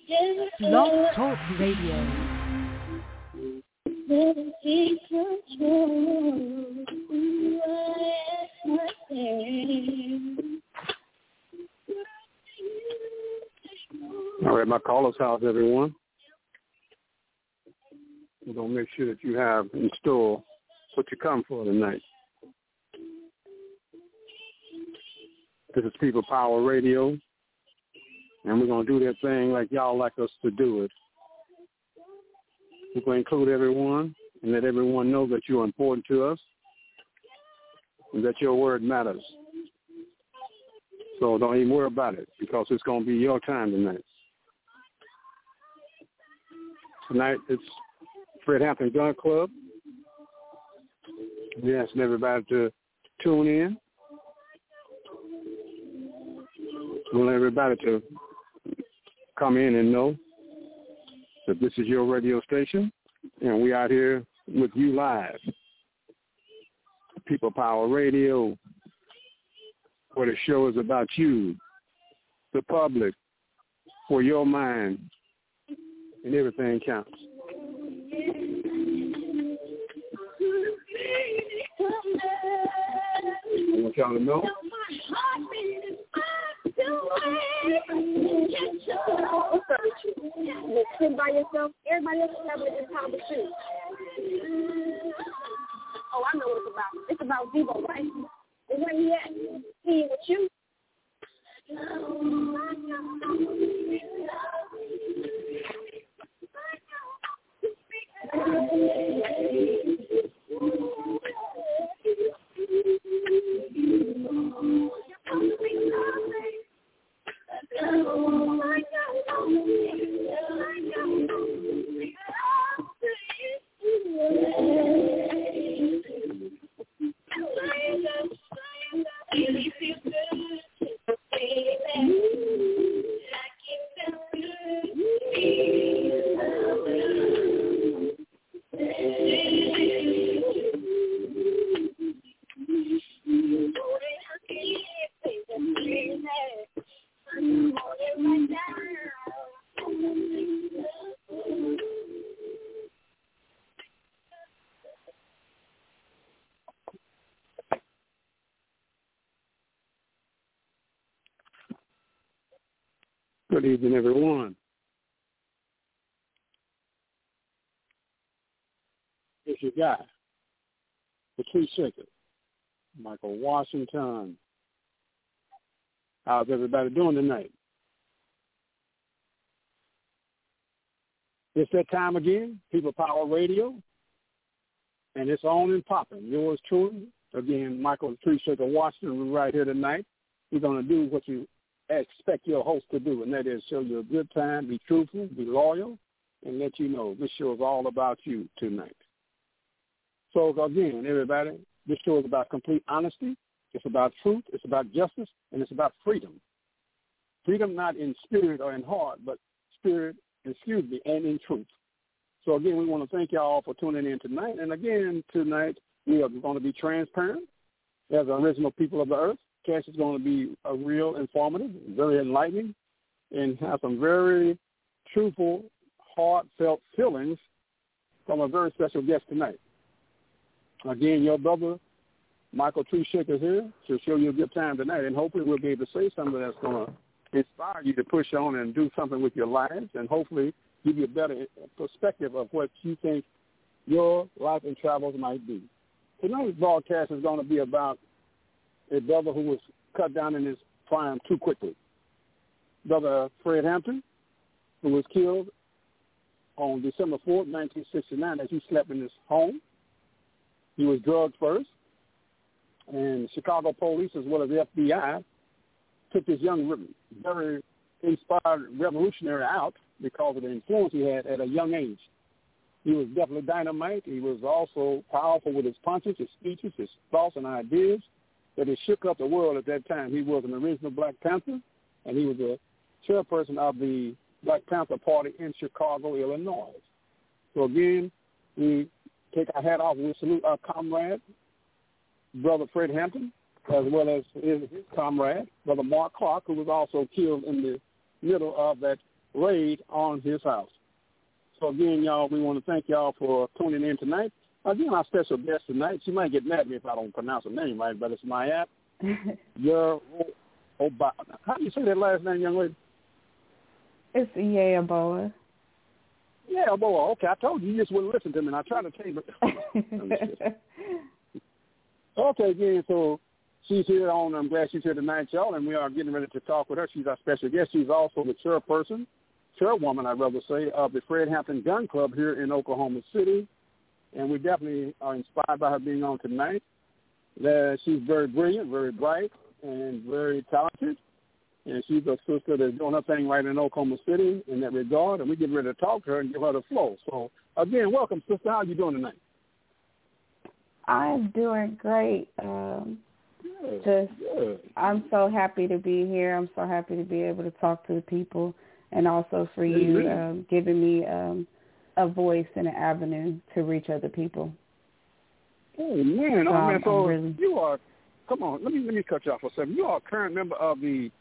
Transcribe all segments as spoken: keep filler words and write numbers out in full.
Blog Talk Radio. All right, my callers, how's everyone? We're going to make sure that you have in store what you come for tonight. This is People Power Radio, and we're going to do that thing like y'all like us to do it. We're going to include everyone and let everyone know that you're important to us and that your word matters. So don't even worry about it because it's going to be your time tonight. Tonight it's Fred Hampton Gun Club. We're asking everybody to tune in. We want everybody to come in and know that this is your radio station, and we out here with you live. People Power Radio, where the show is about you, the public, for your mind, and everything counts. I want y'all to know. Sit by yourself. Everybody else is having a good time to shoot. Oh, I know what it's about. It's about Zebo, right? And where he at? He with you? Good evening, everyone. It's your guy, the Tree Shaker, Michael Washington. How's everybody doing tonight? It's that time again, People Power Radio, and it's on and popping. Yours truly, again, Michael the Tree Shaker Washington. We're right here tonight. We're going to do what you expect your host to do, and that is show you a good time, be truthful, be loyal, and let you know this show is all about you tonight. So, again, everybody, this show is about complete honesty. It's about truth. It's about justice, and it's about freedom. Freedom not in spirit or in heart, but spirit, excuse me, and in truth. So, again, we want to thank you all for tuning in tonight. And, again, tonight we are going to be transparent as the original people of the earth. Cash is going to be a real informative, very enlightening, and have some very truthful, heartfelt feelings from a very special guest tonight. Again, your brother, Michael Tree Shaker, is here to show you a good time tonight, and hopefully we'll be able to say something that's going to inspire you to push on and do something with your lives, and hopefully give you a better perspective of what you think your life and travels might be. Tonight's broadcast is going to be about a brother who was cut down in his prime too quickly. Brother Fred Hampton, who was killed on December fourth, nineteen sixty-nine, as he slept in his home. He was drugged first, and Chicago police, as well as the F B I, took this young, very inspired revolutionary out because of the influence he had at a young age. He was definitely dynamite. He was also powerful with his punches, his speeches, his thoughts and ideas that it shook up the world at that time. He was an original Black Panther, and he was a chairperson of the Black Panther Party in Chicago, Illinois. So, again, we take our hat off and we salute our comrade, Brother Fred Hampton, as well as his, his comrade, Brother Mark Clark, who was also killed in the middle of that raid on his house. So, again, y'all, we want to thank y'all for tuning in tonight. Again, our special guest tonight, she might get mad at me if I don't pronounce her name right, but it's Mayap. Your Obama. How do you say that last name, young lady? It's Yeaboa. Yeaboa. Okay, I told you you just wouldn't listen to me, and I tried to tell you. Okay, again, so she's here on, I'm glad she's here tonight, y'all, and we are getting ready to talk with her. She's our special guest. She's also the chairperson, chairwoman, I'd rather say, of the Fred Hampton Gun Club here in Oklahoma City, and we definitely are inspired by her being on tonight. Uh, she's very brilliant, very bright, and very talented, and she's a sister that's doing her thing right in Oklahoma City in that regard, and we're getting ready to talk to her and give her the flow. So, again, welcome, sister. How are you doing tonight? I'm doing great. Um, good, just, good. I'm so happy to be here. I'm so happy to be able to talk to the people, and also for you um, giving me um, a voice and an avenue to reach other people. Oh man, oh um, man! So really... you are. Come on, let me let me cut you off for a second. You are a current member of the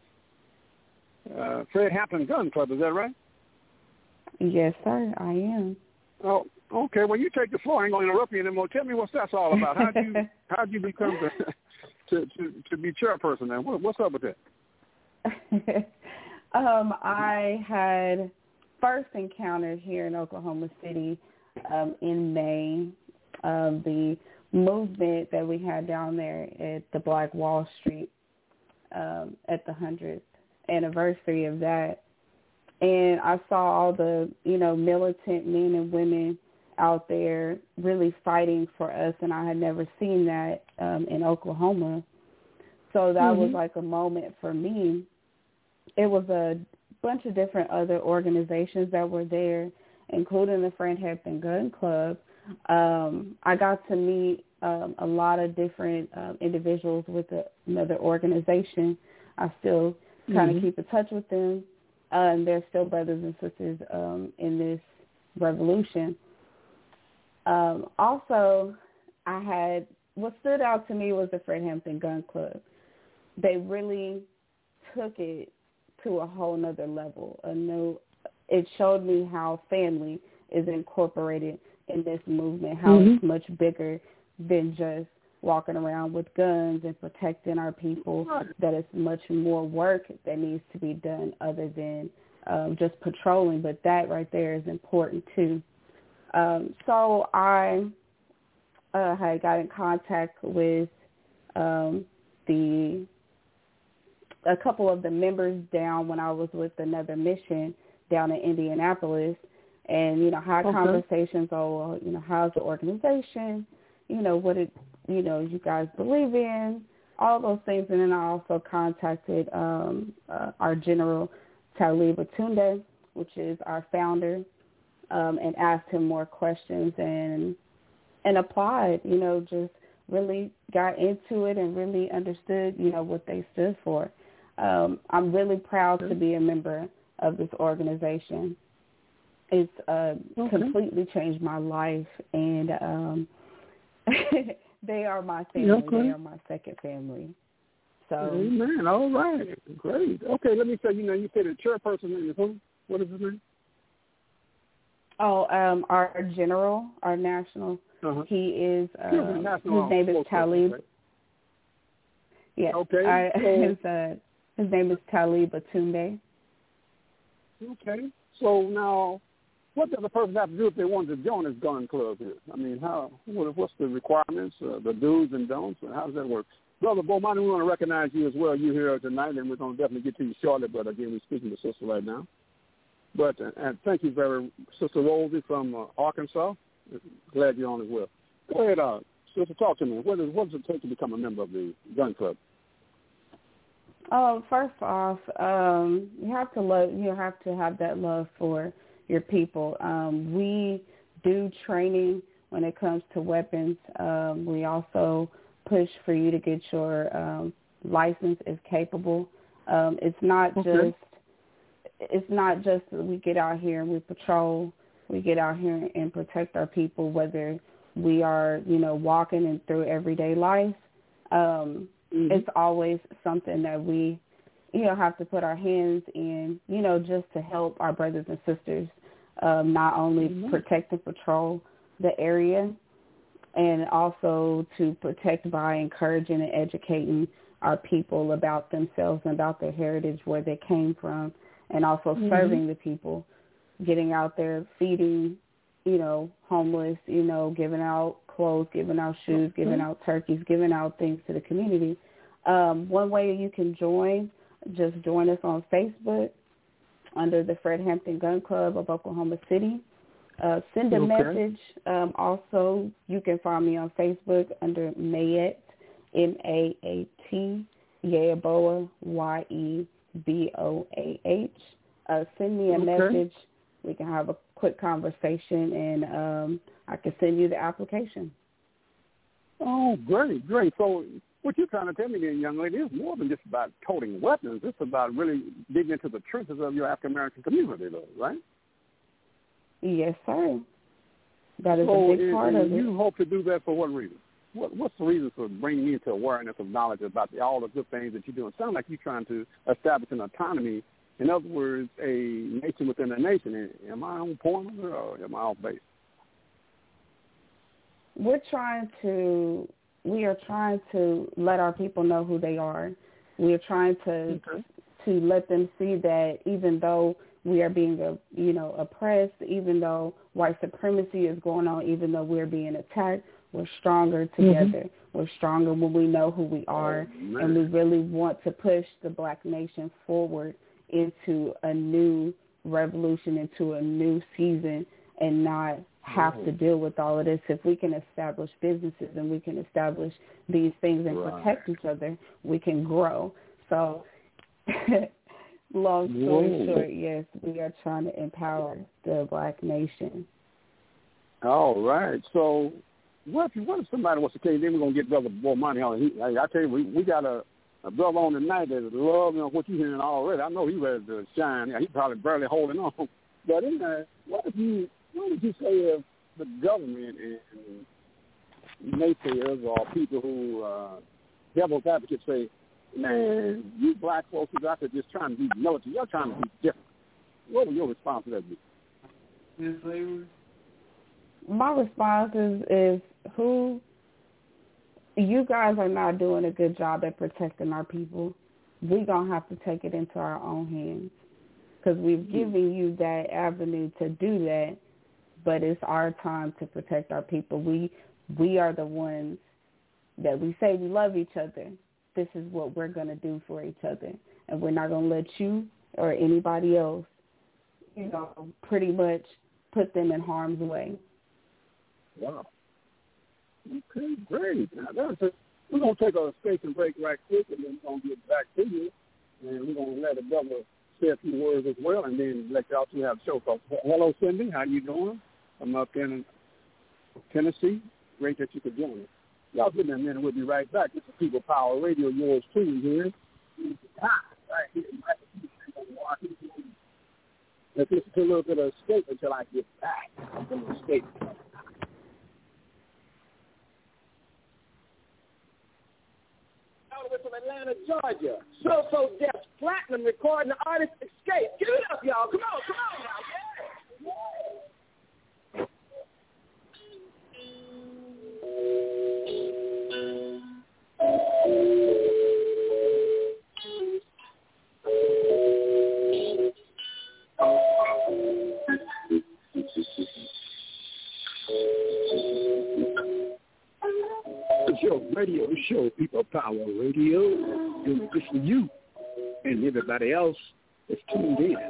uh, Fred Hampton Gun Club. Is that right? Yes, sir. I am. Oh, okay. Well, you take the floor. I ain't gonna interrupt you anymore. Tell me what that's all about. How would you how would you become the, to to to be chairperson? Now, what, what's up with that? um, I had first encountered here in Oklahoma City um, in May of the movement that we had down there at the Black Wall Street um, at the hundredth anniversary of that. And I saw all the, you know, militant men and women out there really fighting for us, and I had never seen that um, in Oklahoma. So that mm-hmm. was like a moment for me. It was a bunch of different other organizations that were there, including the Fred Hampton Gun Club. Um, I got to meet um, a lot of different uh, individuals with the, another organization. I still kind of mm-hmm. keep in touch with them, uh, and they're still brothers and sisters um, in this revolution. Um, also, I had, what stood out to me was the Fred Hampton Gun Club. They really took it to a whole nother level. A new, it showed me how family is incorporated in this movement, how mm-hmm. it's much bigger than just walking around with guns and protecting our people, that it's much more work that needs to be done other than um, just patrolling, but that right there is important too. Um, so I uh, had got in contact with um, the a couple of the members down when I was with another mission down in Indianapolis, and, you know, had okay. conversations on, you know, how's the organization, you know, what it, you know, you guys believe in, all those things. And then I also contacted um, uh, our General Talib Atunde, which is our founder, um, and asked him more questions and and applied, you know, just really got into it and really understood, you know, what they stood for. Um, I'm really proud okay. to be a member of this organization. It's uh, okay. completely changed my life, and um, they are my family. Okay. They are my second family. So, amen. All right, great. Okay, let me say, you know, you said a chairperson is who? What is his name? Oh, um, our general, our national. Uh-huh. He is. Uh, national his name is Talib. Right? Yes. Okay. I, so, his uh, his name is Talib Atunde. Okay. So now, what does a person have to do if they want to join this gun club here? I mean, how? What, what's the requirements, uh, the do's and don'ts, and how does that work? Brother Bomani, we want to recognize you as well. You're here tonight, and we're going to definitely get to you shortly. But again, we're speaking to Sister right now. But uh, and thank you very, Sister Rosie from uh, Arkansas. Glad you're on as well. Go ahead, uh, Sister, talk to me. What, is, what does it take to become a member of the gun club? Oh, first off, um, you have to love. You have to have that love for your people. Um, we do training when it comes to weapons. Um, we also push for you to get your um, license if capable. Um, it's not okay. just. It's not just that we get out here and we patrol. We get out here and protect our people, whether we are, you know, walking and through everyday life. Um, Mm-hmm. It's always something that we, you know, have to put our hands in, you know, just to help our brothers and sisters um, not only mm-hmm. protect and patrol the area, and also to protect by encouraging and educating our people about themselves and about their heritage, where they came from, and also mm-hmm. serving the people, getting out there, feeding, you know, homeless, you know, giving out clothes, giving out shoes, mm-hmm. giving out turkeys, giving out things to the community. Um, one way you can join, just join us on Facebook under the Fred Hampton Gun Club of Oklahoma City. Uh, send a okay. message. Um, also, you can find me on Facebook under Mayette, M A A T, Yeboah, Y E B O A H. Uh, send me a okay. message. We can have a quick conversation, and um, I can send you the application. Oh, great, great. So what you're trying to tell me then, young lady, is more than just about toting weapons. It's about really digging into the trenches of your African-American community, though, right? Yes, sir. That is so a big is, part of it. You hope to do that for what reason? What, what's the reason for bringing me into awareness of knowledge about the, all the good things that you're doing? It sounds like you're trying to establish an autonomy. In other words, a nation within a nation. Am I on point or am I off base? We're trying to, we are trying to let our people know who they are. We are trying to okay. to let them see that even though we are being, uh, you know, oppressed, even though white supremacy is going on, even though we're being attacked, we're stronger together. Mm-hmm. We're stronger when we know who we are, oh, and we really want to push the Black nation forward into a new revolution, into a new season, and not have oh. to deal with all of this. If we can establish businesses and we can establish these things and right. protect each other, we can grow. So long story Whoa. short, yes, we are trying to empower the Black nation. All right. So what if, what if somebody wants to tell you, then we're going to get Brother Bomani on? He, I, I tell you, we, we got a, a brother on tonight that loves, you know, what you're hearing already. I know he's ready to shine. He's probably barely holding on. But anyway, what if you, what would you say if the government and naysayers or people who, uh, devil's advocates say, man, you black folks is out there just trying to be militant. You're trying to be different. What would your response to that be? My response is, is who you guys are not doing a good job at protecting our people. We're going to have to take it into our own hands because we've given you that avenue to do that, but it's our time to protect our people. We we are the ones that we say we love each other. This is what we're going to do for each other, and we're not going to let you or anybody else, you know, pretty much put them in harm's way. Wow. Okay, great. Now, that's a, we're going to take a station break right quick, and then we're going to get back to you, and we're going to let the brother say a few words as well, and then let y'all two have a show. So, hello, Cindy. How you doing? I'm up in Tennessee. Great that you could join us. Y'all give me a minute. We'll be right back. This is People Power Radio. Yours truly here. Right here. Let's listen to a little bit of Escape until I get back. I'm going to Escape. From Atlanta, Georgia. So So Def Platinum recording the artist Escape. Give it up, y'all. Come on, come on now. Yeah. It's your radio show, People Power Radio. It's just for you and everybody else that's tuned in.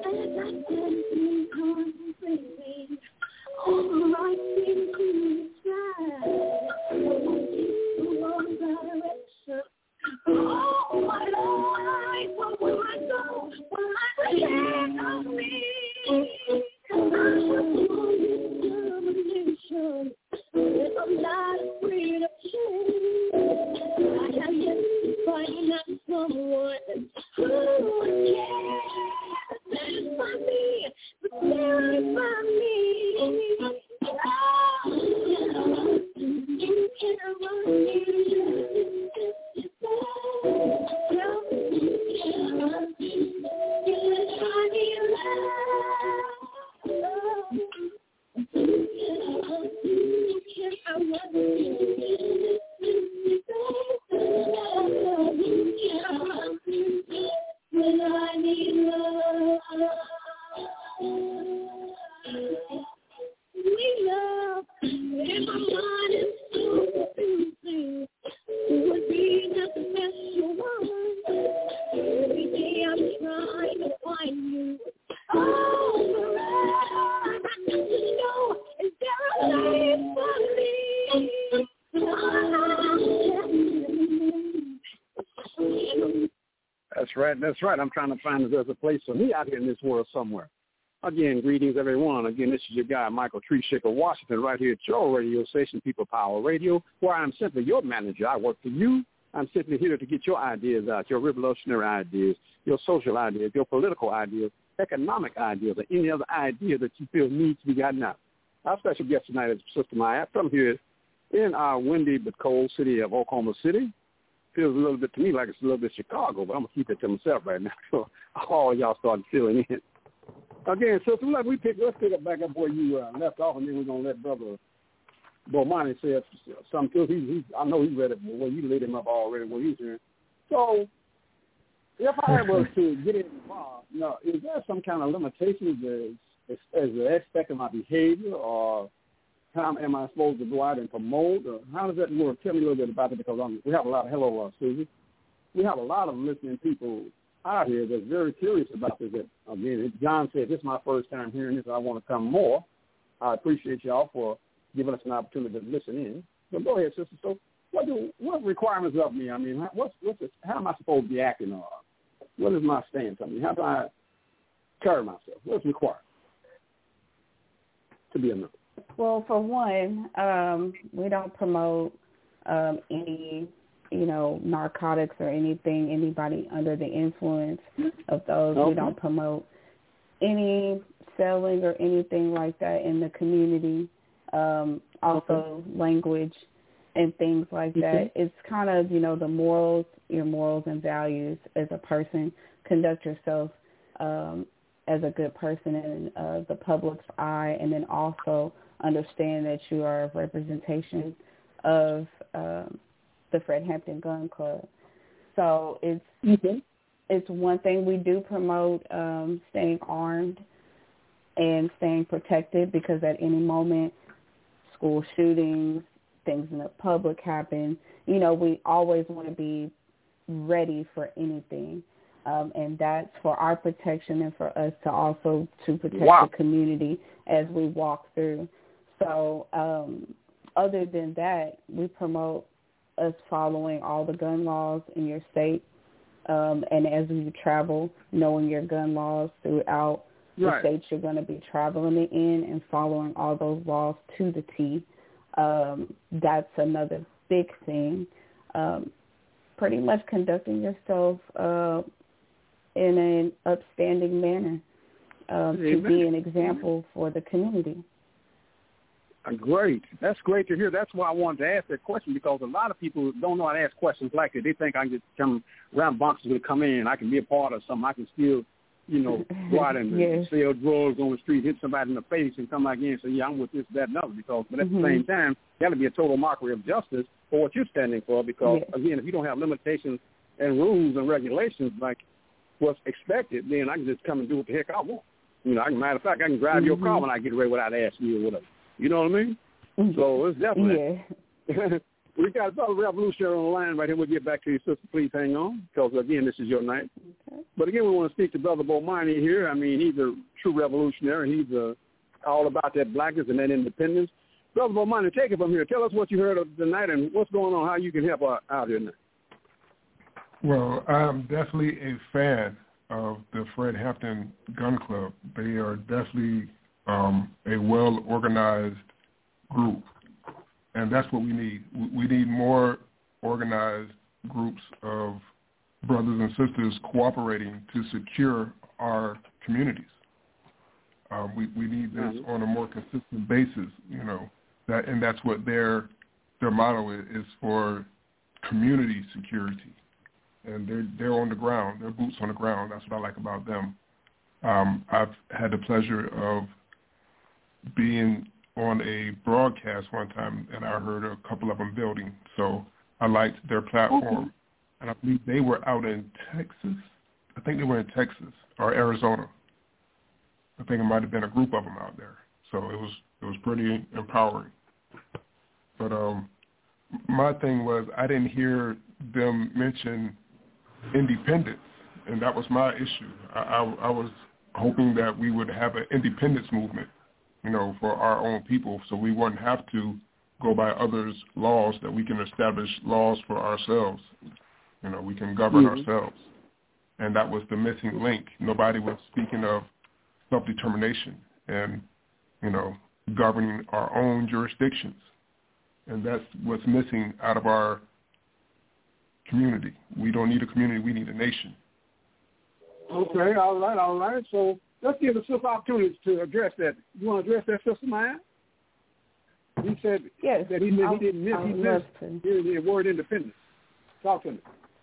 Oh, my life, what will I do? Will I forget of me? I'm if I'm not afraid of change, I have yet to find out someone who cares. Satisfy me, satisfy me. Oh, you can't run me. Tell me, right. That's right. I'm trying to find if there's a place for me out here in this world somewhere. Again, greetings, everyone. Again, this is your guy, Michael Tree Shaker Washington, right here at your radio station, People Power Radio, where I'm simply your manager. I work for you. I'm simply here to get your ideas out, your revolutionary ideas, your social ideas, your political ideas, economic ideas, or any other idea that you feel needs to be gotten out. Our special guest tonight is Sister Maya from here in our windy but cold city of Oklahoma City. Feels a little bit to me like it's a little bit Chicago, but I'm going to keep it to myself right now. So all y'all started feeling it. Again, so let we pick, let's pick up back up where you uh, left off, and then we're going to let Brother Bomani say something, because he, he, I know he's ready for well, you lit him up already what he's hearing. So if I was to get involved, you know, is there some kind of limitations as, as, as an aspect of my behavior, or how am I supposed to go out and promote, or how does that work? Tell me a little bit about it, because I'm, we have a lot of, hello, uh, Susie. We have a lot of listening people out here that's very curious about this. Again, John said, this is my first time hearing this, I want to come more. I appreciate y'all for giving us an opportunity to listen in. So go ahead, sister. So what do what requirements of me? I mean, what's what's this, how am I supposed to be acting? Or what is my stance? I mean, how do I carry myself? What's required to be a member? Well, for one, um, we don't promote um, any, you know, narcotics or anything, anybody under the influence of those. Okay. We don't promote any selling or anything like that in the community. Um, also okay. language and things like that. Okay. It's kind of, you know, the morals, your morals and values as a person. Conduct yourself um, as a good person in uh, the public's eye, and then also understand that you are a representation of um, the Fred Hampton Gun Club. So it's mm-hmm. it's one thing we do promote um, staying armed and staying protected, because at any moment, school shootings, things in the public happen. You know, we always want to be ready for anything. Um, and that's for our protection and for us to also to protect wow. the community as we walk through. So um, other than that, we promote us following all the gun laws in your state. Um, and as you travel, knowing your gun laws throughout right. the states you're going to be traveling in, and following all those laws to the T. Um, that's another big thing. Um, pretty much conducting yourself uh, in an upstanding manner um, to be an example for the community. Great. That's great to hear. That's why I wanted to ask that question, because a lot of people don't know how to ask questions like that. They think I can just come around boxes to come in. I can be a part of something. I can still, you know, go out and yes. sell drugs on the street, hit somebody in the face, and come back in and say, yeah, I'm with this, that, and other. Because, but at mm-hmm. the same time, you got to be a total mockery of justice for what you're standing for. Because, yes. again, if you don't have limitations and rules and regulations like what's expected, then I can just come and do what the heck I want. You know, I can, matter of fact, I can drive mm-hmm. your car when I get ready without asking you or whatever. You know what I mean? Mm-hmm. So it's definitely. Yeah. We got Brother Revolutionary on the line right here. We'll get back to you, sister. Please hang on, because, again, this is your night. Okay. But, again, we want to speak to Brother Bomani here. I mean, he's a true revolutionary. He's uh, all about that blackness and that independence. Brother Bomani, take it from here. Tell us what you heard of tonight and what's going on, how you can help out, out here now. Well, I'm definitely a fan of the Fred Hampton Gun Club. They are definitely um, a well-organized group, and that's what we need. We need more organized groups of brothers and sisters cooperating to secure our communities. Um, we, we need this mm-hmm. on a more consistent basis, you know, that, and that's what their their motto is, is for community security. And they're, they're on the ground, they're boots on the ground. That's what I like about them. Um, I've had the pleasure of being on a broadcast one time, and I heard a couple of them building. So I liked their platform. Okay. And I believe they were out in Texas. I think they were in Texas or Arizona. I think it might have been a group of them out there. So it was it was pretty empowering. But um, my thing was I didn't hear them mention independence, and that was my issue. I, I, I was hoping that we would have an independence movement, you know, for our own people, so we wouldn't have to go by others' laws, that we can establish laws for ourselves. You know, we can govern mm-hmm. ourselves. and that was the missing link. Nobody was speaking of self-determination and, you know, governing our own jurisdictions. And that's what's missing out of our community. We don't need a community, we need a nation. Okay, all right, all right. So let's give the sister opportunity to address that. You want to address that, Sister Maya? He said yes, that he, he didn't miss, he missed the word independence. Talk to me.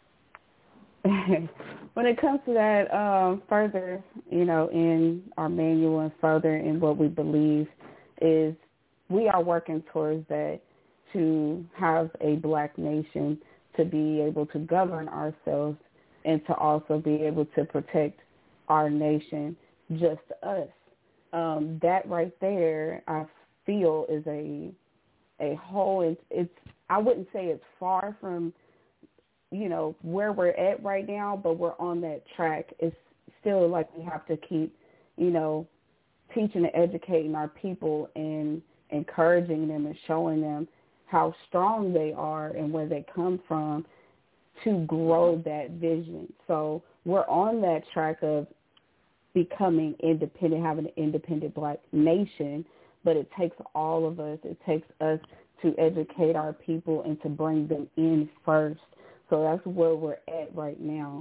When it comes to that, um, further, you know, in our manual and further in what we believe is we are working towards that, to have a black nation, to be able to govern ourselves and to also be able to protect our nation, just us. Um, that right there, I feel is a a whole, it's, it's, I wouldn't say it's far from, you know, where we're at right now, but we're on that track. It's still like we have to keep, you know, teaching and educating our people and encouraging them and showing them how strong they are and where they come from to grow that vision. So we're on that track of becoming independent, having an independent black nation, but it takes all of us. It takes us to educate our people and to bring them in first. So that's where we're at right now.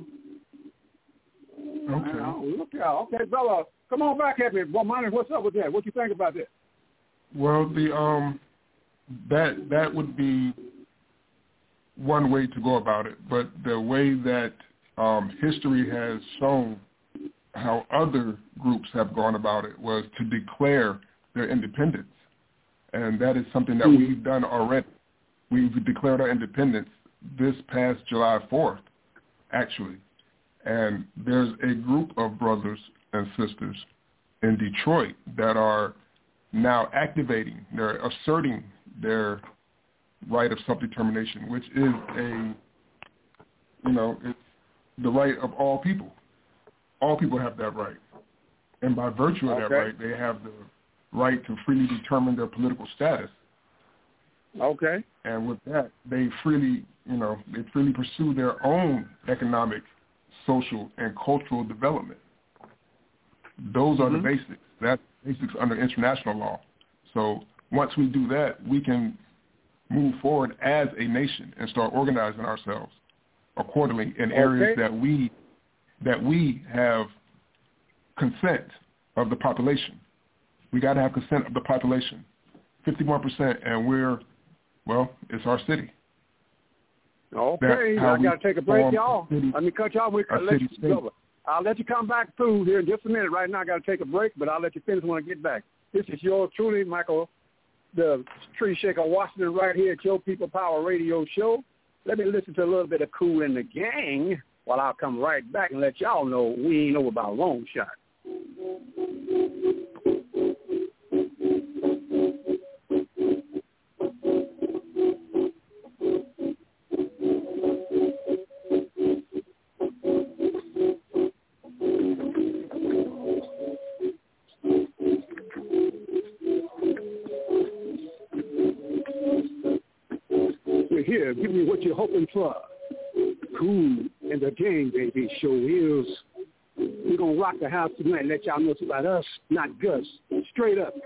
Okay. Wow, look out. Okay, brother, come on back at me. Well, Monty, what's up with that? What you think about that? Well, the um, that that would be one way to go about it, but the way that um, history has shown how other groups have gone about it was to declare their independence, and that is something that we've done already. We've declared our independence this past July fourth, actually, and there's a group of brothers and sisters in Detroit that are now activating, they're asserting their right of self-determination, which is a, you know, it's the right of all people. All people have that right. And by virtue of okay. that right, they have the right to freely determine their political status. Okay. And with that, they freely, you know, they freely pursue their own economic, social, and cultural development. Those are mm-hmm. the basics. That's basics under international law. So once we do that, we can move forward as a nation and start organizing ourselves accordingly in areas okay. that we that we have consent of the population. We got to have consent of the population, fifty-one percent, and we're, well, it's our city. Okay, I got to take a break, y'all. City, Let me cut you off. We, let you go. I'll let you come back through here in just a minute. Right now, I got to take a break, but I'll let you finish when I get back. This is yours truly, Michael, the Tree Shaker Washington, right here at Your People Power Radio Show. Let me listen to a little bit of Kool and the Gang while I'll come right back and let y'all know we ain't know about long shot. Here, give me what you're hoping for. Kool and the Gang, baby, show is. We're going to rock the house tonight and let y'all know it's about us, not Gus. Straight up.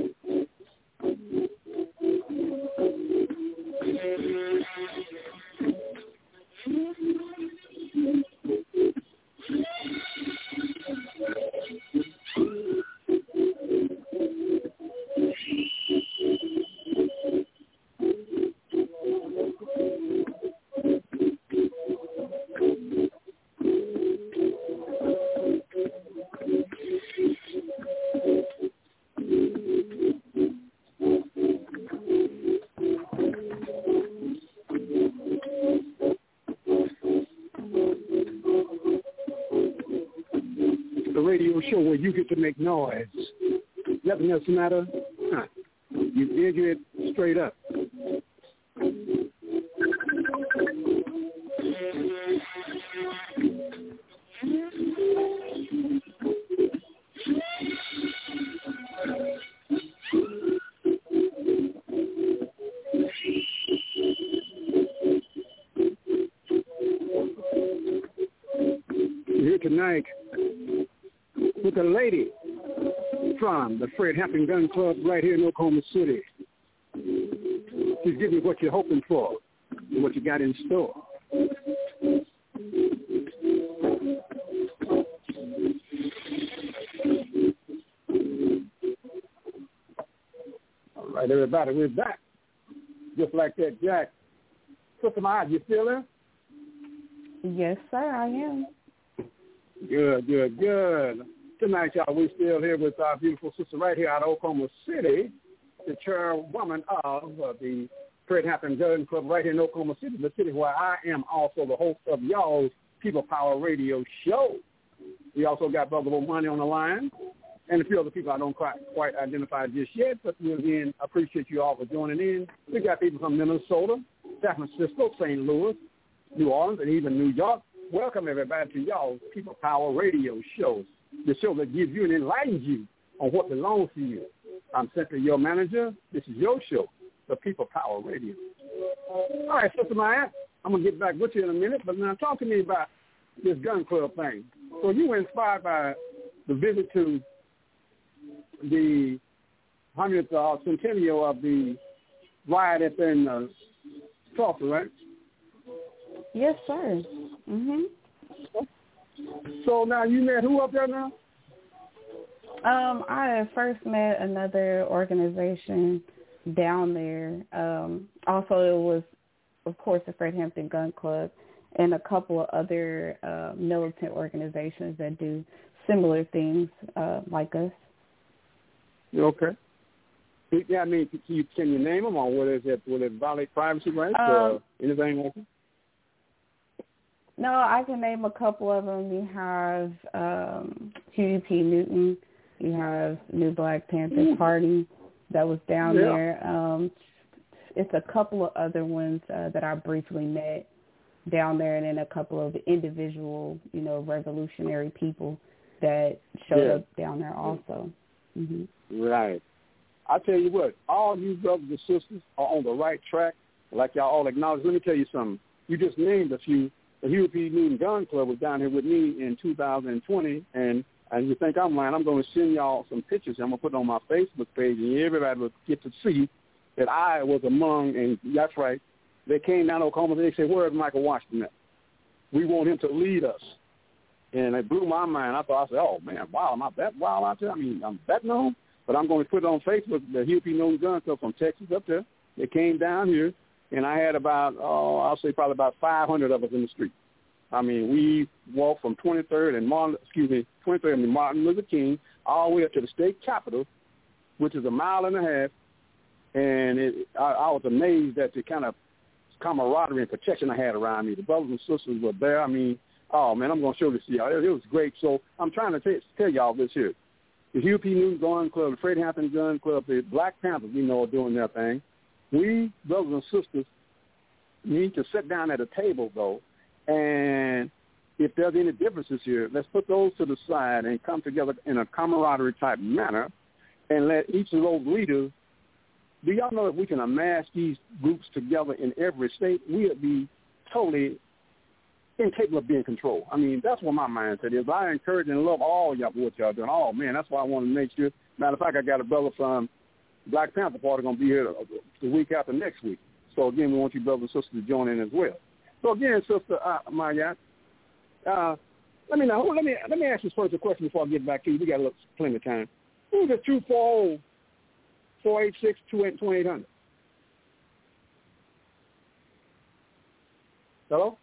Show where you get to make noise. Nothing else matter. Huh. You figure it straight up. tonight with a lady from the Fred Hampton Gun Club right here in Oklahoma City. She's giving you what you're hoping for and what you got in store. All right, everybody, we're back. Just like that, Jack. Sister Maya, you still there? Yes, sir, I am. Good, good, good. Tonight, y'all, we're still here with our beautiful sister right here out of Oklahoma City, the chairwoman of uh, the Fred Hampton Gun Club right here in Oklahoma City, the city where I am also the host of y'all's People Power Radio show. We also got Brother Money on the line and a few other people I don't quite, quite identify just yet, but we again appreciate you all for joining in. We got people from Minnesota, San Francisco, Saint Louis, New Orleans, and even New York. Welcome, everybody, to y'all's People Power Radio show, the show that gives you and enlightens you on what belongs to you. I'm simply your manager. This is your show, the People Power Radio. All right, Sister Maya, I'm going to get back with you in a minute, but now talk to me about this gun club thing. So you were inspired by the visit to the hundredth uh, centennial of the riot up in uh, Tulsa, right? Yes, sir. Mhm. So now you met who up there now? Um, I first met another organization down there. Um, also, it was, of course, the Fred Hampton Gun Club and a couple of other uh, militant organizations that do similar things uh, like us. Okay. Yeah, I mean, can you, can you name them, or what is it? Will it violate privacy rights um, or anything like that? No, I can name a couple of them. You have um, Huey P. Newton. You have New Black Panther Party that was down yeah. there. Um, it's a couple of other ones uh, that I briefly met down there, and then a couple of individual, you know, revolutionary people that showed yeah. up down there also. Mm-hmm. Right. I tell you what, all you brothers and sisters are on the right track, like y'all all acknowledge. Let me tell you something. You just named a few. The Huey P. Newton Gun Club was down here with me in two thousand twenty, and and you think I'm lying, I'm going to send y'all some pictures. I'm going to put it on my Facebook page, and everybody will get to see that I was among, and that's right, they came down to Oklahoma, and they said, where is Michael Washington at? We want him to lead us. And it blew my mind. I thought, I said, oh, man, wow, am I that wild out there? I mean, I'm that known? But I'm going to put it on Facebook, the Huey P. Newton Gun Club from Texas up there. They came down here, and I had about, oh, I'll say probably about five hundred of us in the street. I mean, we walked from twenty-third and Martin, excuse me, twenty-third and Martin Luther King all the way up to the state capitol, which is a mile and a half. And it, I, I was amazed at the kind of camaraderie and protection I had around me. The brothers and sisters were there. I mean, oh, man, I'm going to show this to y'all. It, it was great. So I'm trying to t- tell y'all this here. The Huey P. Newton Gun Club, the Fred Hampton Gun Club, the Black Panthers, we know, are doing their thing. We, brothers and sisters, need to sit down at a table, though, and if there's any differences here, let's put those to the side and come together in a camaraderie-type manner and let each of those leaders, do y'all know if we can amass these groups together in every state, we'll be totally incapable of being controlled. I mean, that's what my mindset is. I encourage and love all y'all for what y'all doing. Oh, man, that's why I want to make sure. Matter of fact, I got a brother from Black Panther Party going to be here the week after next week. So, again, we want you brothers and sisters to join in as well. So, again, Sister uh, Maya, uh, let me know. Let me let me ask you first a question before I get back to you. We got a little, plenty of time. Who's the two four zero, four eight six, two eight hundred? Hello?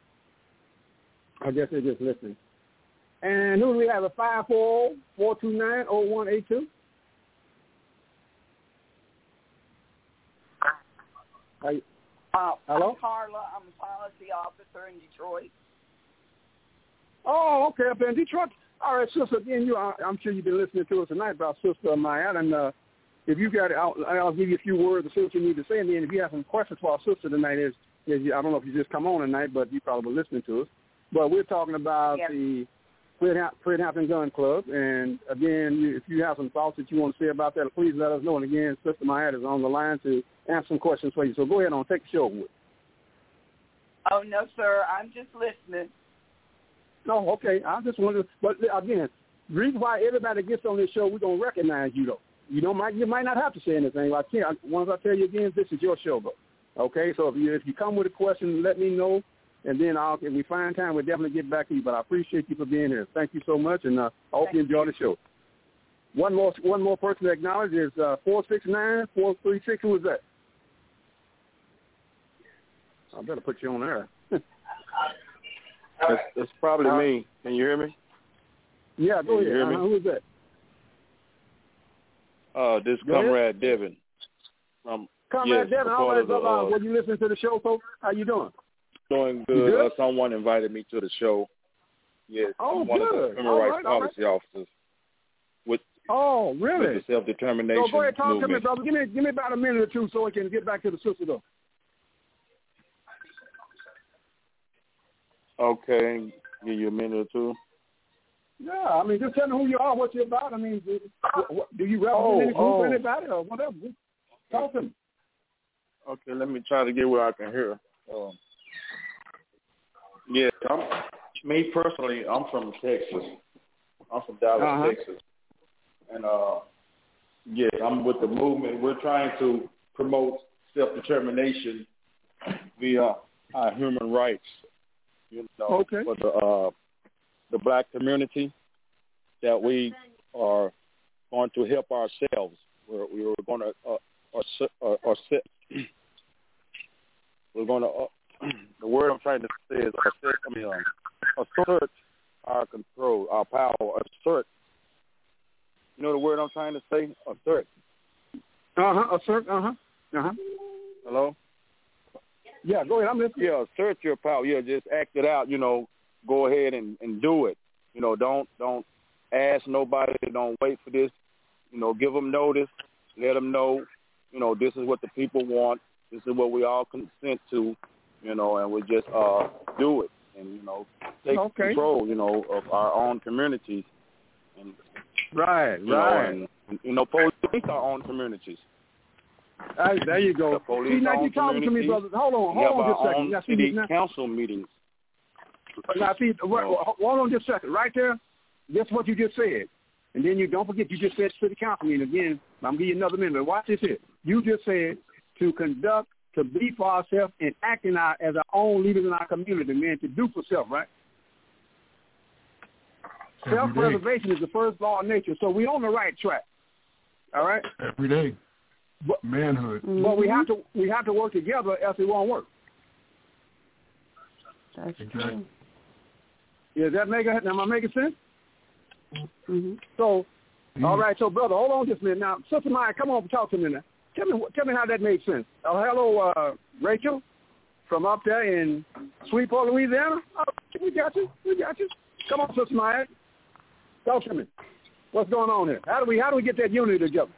I guess they're just listening. And who do we have? A five four zero, four two nine, zero one eight two? Are you, uh, hello? I'm Carla. I'm a policy officer in Detroit. Oh, okay, up in Detroit. All right, Sister, again, you, I'm sure you've been listening to us tonight about Sister Maya, and uh, if you got it, I'll, I'll give you a few words to say what you need to say, and then if you have some questions for our sister tonight, is, is I don't know if you just come on tonight, but you probably were listening to us. But we're talking about yes. the Fred, Fred Hampton Gun Club, and again, you, if you have some thoughts that you want to say about that, please let us know. And again, Sister Maya is on the line to answer some questions for you. So go ahead on, take the show with. Oh, no, sir. I'm just listening. No, okay. I just wanted, but again, the reason why everybody gets on this show, we're gonna recognize you though. You don't might you might not have to say anything. I can't. Once I tell you again, this is your show, though. Okay, so if you if you come with a question, let me know, and then I'll if we find time, we'll definitely get back to you. But I appreciate you for being here. Thank you so much, and uh, I hope you enjoy the show. One more one more person to acknowledge is uh, four six nine four three six. Who is that? I better put you on there. It's, it's probably uh, me. Can you hear me? Yeah, go Can ahead. Uh-huh. Who is that? Uh, this go Comrade ahead. Devin. Um, Comrade yes, Devin, all right, the, uh, when you listen to the show, folks, how you doing? Doing good. good? Uh, someone invited me to the show. Yes, oh, I'm one good. of the human all rights right, policy right. officers with, oh, really? with the self-determination So go ahead, talk movement. to me, brother. Give me, give me about a minute or two so we can get back to the sister, though. Okay, give you a minute or two. Yeah, I mean, just tell me who you are, what you're about. I mean, do, what, do you represent Oh, any group oh. or anybody or whatever? Talk to me. Okay, let me try to get where I can hear. Um, yeah, I'm, me personally, I'm from Texas. I'm from Dallas, uh-huh. Texas. And, uh, yes, I'm with the movement. We're trying to promote self-determination via our human rights, you know, okay. for the, uh, the black community, that we are going to help ourselves. We're, we're going to, uh, or, or, or we're going to, uh, the word I'm trying to say is assert, I mean, um, assert our control, our power, assert. You know the word I'm trying to say? Assert. Uh-huh, assert, uh-huh, uh-huh. Hello? Yeah, go ahead, I'm listening. Yeah, assert your power. Yeah, just act it out, you know, go ahead and, and do it. You know, don't, don't ask nobody, don't wait for this. You know, give them notice, let them know, you know, this is what the people want. This is what we all consent to, you know, and we just uh, do it and, you know, take okay. control, you know, of our own communities. And, right, you right. Know, and, you know, police our own communities. Right, there you go. The see, now you talking to me, brother. Hold on, hold on just a second. We now, have our own city now, council meetings. Now, see, you know. hold on just a second. Right there, that's what you just said. And then you don't forget, you just said city council meeting again. I'm going to give you another minute. Watch this here. You just said to conduct, to be for ourselves, and acting out as our own leaders in our community, man, to do for self, right? Every Self-preservation day. is the first law of nature, so we're on the right track. All right? Every day. But, manhood. Mm-hmm. But we have to we have to work together, else it won't work. That's exactly. true. Yeah, does that make it? Am I making sense? Mm-hmm. So, mm-hmm. all right. So, brother, hold on just a minute. Now, Sister Maya, come on and talk to me now. Tell me, tell me how that made sense. Oh, hello, uh, Rachel, from up there in Sweetport, Louisiana. Oh, we got you. We got you. Come on, Sister Maya. Talk to me. What's going on here? How do we how do we get that unity together?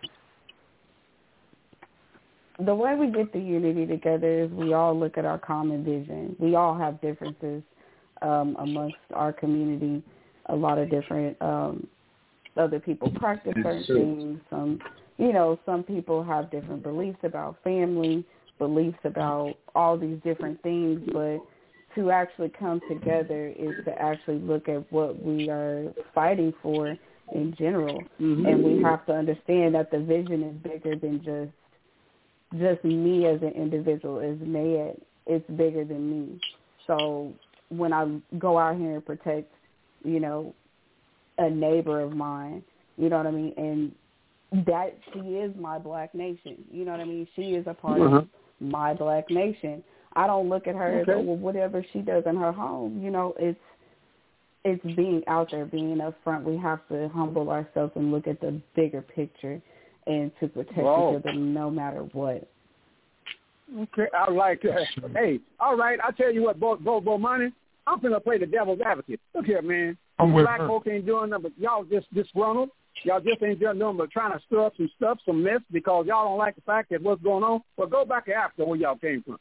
The way we get the unity together is we all look at our common vision. We all have differences um, amongst our community. A lot of different um, other people practice certain things. Some, you know, some people have different beliefs about family, beliefs about all these different things. But to actually come together is to actually look at what we are fighting for in general. Mm-hmm. And we have to understand that the vision is bigger than just just me as an individual. Is made, it's bigger than me. So when I go out here and protect, you know, a neighbor of mine, you know what I mean, and that she is my black nation, you know what I mean, she is a part uh-huh. of my black nation. I don't look at her okay. as, oh, well, whatever she does in her home, you know, it's it's being out there, being up front. We have to humble ourselves and look at the bigger picture and to protect Whoa. each other no matter what. Okay, I like that. Hey, all right, I tell you what, Bo, Bo, Bo Money, I'm going to play the devil's advocate. Look here, man. I'm with Black her. folk ain't doing nothing, but y'all just disgruntled. Y'all just ain't doing nothing but trying to stir up some stuff, some mess, because y'all don't like the fact that what's going on. Well, go back to Africa where y'all came from.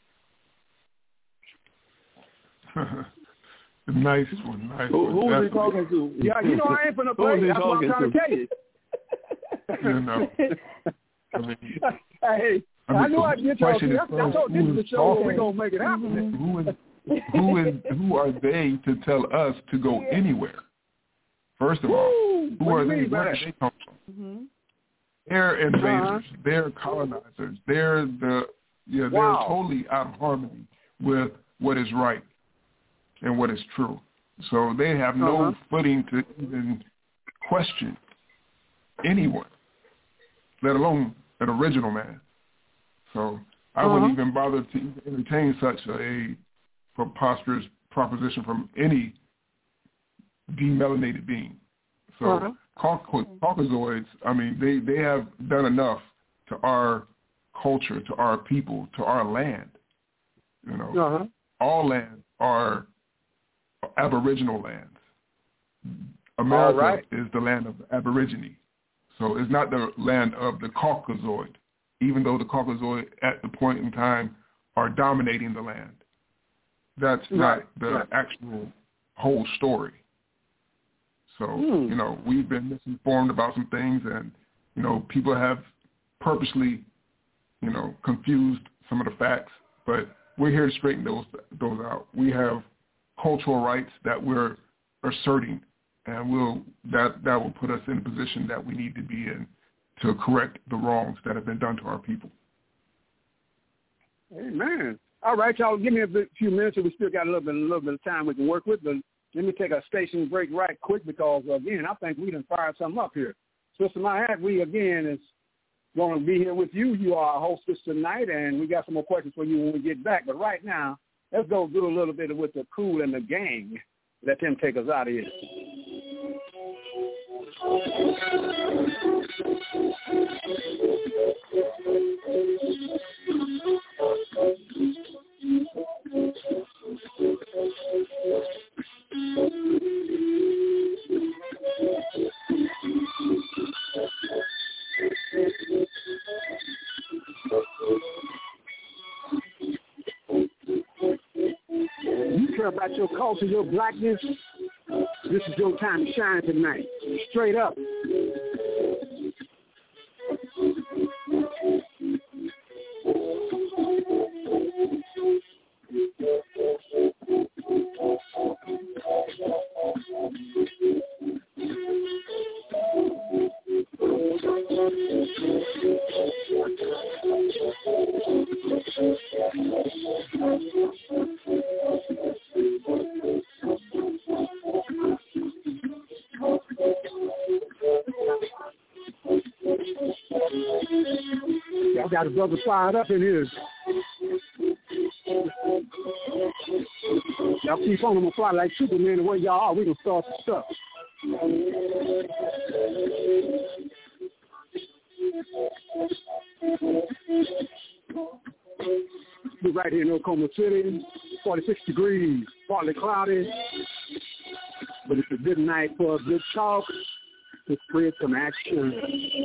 Nice one, nice who, one. Who is he talking to? Yeah, you know I ain't finna play. That's what I'm trying to tell you. You know. I mean, hey, I, mean, I knew I'd get y'all. I, I told you the show where we're going to make it happen. Who is, who is who are they to tell us to go yeah. anywhere? First of all, Woo! who what are they? Where did they come from? Mm-hmm. They're invaders. Uh-huh. They're colonizers. They're the yeah. They're Wow. totally out of harmony with what is right and what is true. So they have no Uh-huh. footing to even question anyone, let alone an original man. So I uh-huh. wouldn't even bother to even entertain such a preposterous proposition from any demelanated being. So uh-huh. Cauc- Caucasoids, I mean, they, they have done enough to our culture, to our people, to our land. You know, Uh-huh. all lands are Aboriginal lands. America right. is the land of the Aborigine. So it's not the land of the Caucasoid, even though the Caucasoid at the point in time are dominating the land. That's Right. not the Right. actual whole story. So, Hmm. you know, we've been misinformed about some things, and, you know, people have purposely, you know, confused some of the facts, but we're here to straighten those those out. We have cultural rights that we're asserting, and we'll that that will put us in the position that we need to be in to correct the wrongs that have been done to our people. Amen. All right, y'all, give me a bit, few minutes, and we still got a little bit, a little bit of time we can work with. But let me take a station break right quick because, again, I think we done fired something up here. Sister Mayat, we, again, is going to be here with you. You are our hostess tonight, and we got some more questions for you when we get back. But right now, let's go do a little bit with the Kool and the Gang. Let them take us out of here. You care about your culture, your blackness? This is your time to shine tonight. Straight up. Y'all got a brother fired up in here. Y'all keep on him fly like Superman the way y'all are. We can start some stuff. We're right here in Oklahoma City, forty-six degrees, partly cloudy. But it's a good night for a good talk to spread some action.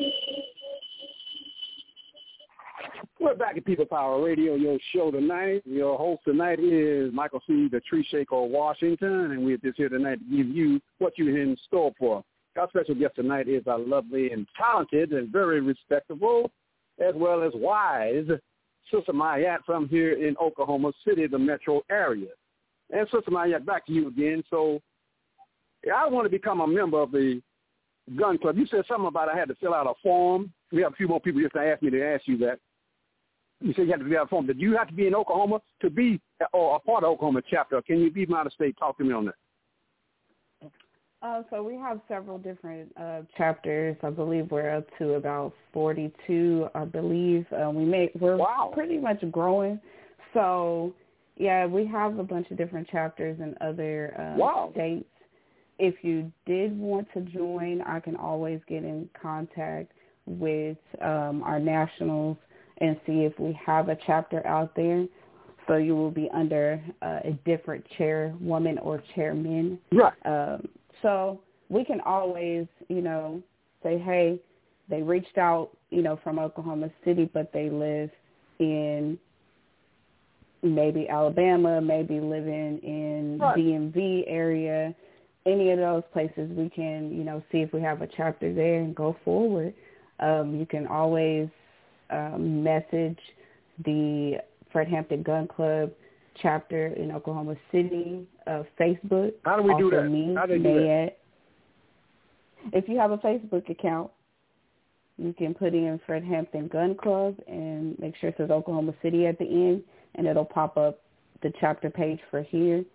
We're back at People Power Radio, your show tonight. Your host tonight is Michael C., the Tree Shaker Washington, and we're just here tonight to give you what you're in store for. Our special guest tonight is our lovely and talented and very respectable, as well as wise, Sister Mayat from here in Oklahoma City, the metro area. And Sister Mayat, back to you again. So I want to become a member of the gun club. You said something about I had to fill out a form. We have a few more people just asked me to ask you that. You said you had to fill out a form. Did you have to be in Oklahoma to be or a part of Oklahoma chapter? Or can you be out of state? Talk to me on that. Uh, so we have several different uh, chapters. I believe we're up to about forty-two. I believe uh, we make we're wow. pretty much growing. So yeah, we have a bunch of different chapters in other uh, wow. states. If you did want to join, I can always get in contact with um, our nationals and see if we have a chapter out there. So you will be under uh, a different chairwoman or chairman. Right. Um, so we can always, you know, say, hey, they reached out, you know, from Oklahoma City, but they live in maybe Alabama, maybe living in right. D M V area. Any of those places, we can, you know, see if we have a chapter there and go forward. Um, you can always um, message the Fred Hampton Gun Club chapter in Oklahoma City, uh, Facebook. How do we also do that? Me, How do they do Mayette. that? If you have a Facebook account, you can put in Fred Hampton Gun Club and make sure it says Oklahoma City at the end, and it'll pop up the chapter page for here.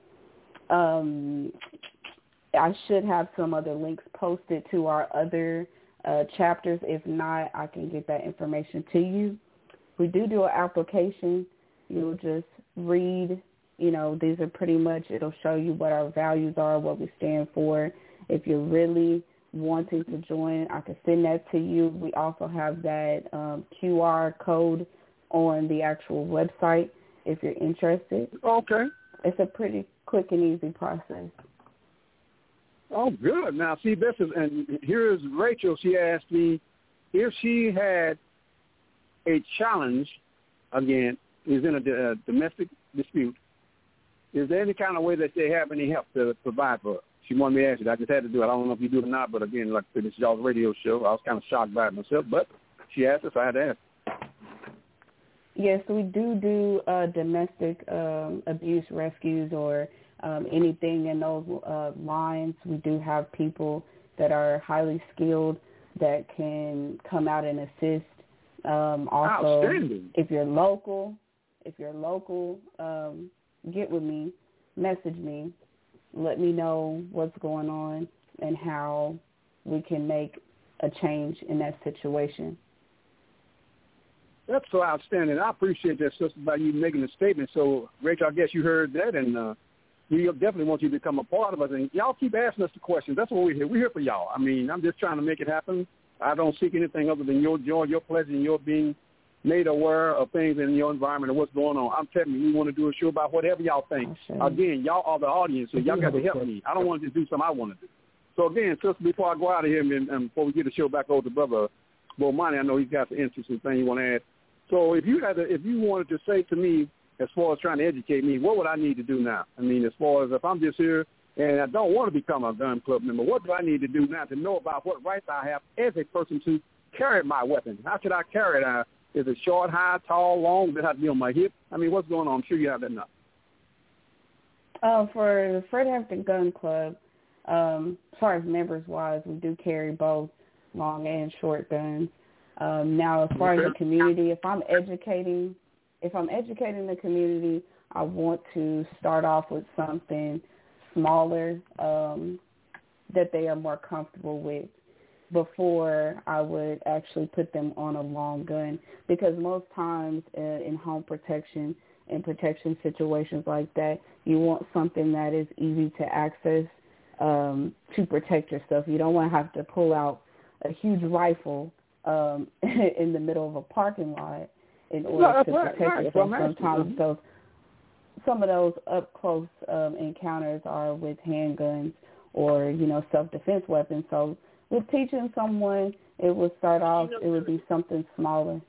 Um, I should have some other links posted to our other uh, chapters. If not, I can get that information to you. We do do an application. You'll just read, you know, these are pretty much, it'll show you what our values are, what we stand for. If you're really wanting to join, I can send that to you. We also have that um, Q R code on the actual website if you're interested. Okay. It's a pretty quick and easy process. Oh, good. Now, see, this is, and here is Rachel. She asked me if she had a challenge, again, is in a, a domestic dispute, is there any kind of way that they have any help to provide for her? She wanted me to ask you. I just had to do it. I don't know if you do it or not, but again, like I said, this is y'all's radio show. I was kind of shocked by it myself, but she asked us, so I had to ask. Yes, we do do uh, domestic um, abuse rescues or um, anything in those uh, lines. We do have people that are highly skilled that can come out and assist. Um, also, if you're local, if you're local, um, get with me, message me, let me know what's going on and how we can make a change in that situation. That's so outstanding. I appreciate that, sister, by you making a statement. So, Rachel, I guess you heard that, and uh, we definitely want you to become a part of us. And y'all keep asking us the questions. That's what we're here. We're here for y'all. I mean, I'm just trying to make it happen. I don't seek anything other than your joy, your pleasure, and your being made aware of things in your environment and what's going on. I'm telling you, we want to do a show about whatever y'all think. Okay. Again, y'all are the audience, so y'all got to help me. I don't want to just do something I want to do. So, again, sister, before I go out of here and, and before we get the show back over to Brother Bomani, I know he's got some interesting thing you want to add. So if you had to, if you wanted to say to me, as far as trying to educate me, what would I need to do now? I mean, as far as if I'm just here and I don't want to become a gun club member, what do I need to do now to know about what rights I have as a person to carry my weapon? How should I carry it? Uh, is it short, high, tall, long? Does it have to be on my hip? I mean, what's going on? I'm sure you have that now. Uh, for the Fred Hampton Gun Club, um, as far as members-wise, we do carry both long and short guns. Um, now, as far okay. as the community, if I'm educating, if I'm educating the community, I want to start off with something smaller um, that they are more comfortable with before I would actually put them on a long gun. Because most times uh, in home protection and protection situations like that, you want something that is easy to access um, to protect yourself. You don't want to have to pull out a huge rifle Um, in the middle of a parking lot in order no, to right, protect right. yourself. Sometimes those, some of those up-close um, encounters are with handguns or, you know, self-defense weapons. So with teaching someone, it would start off, it would be something smaller.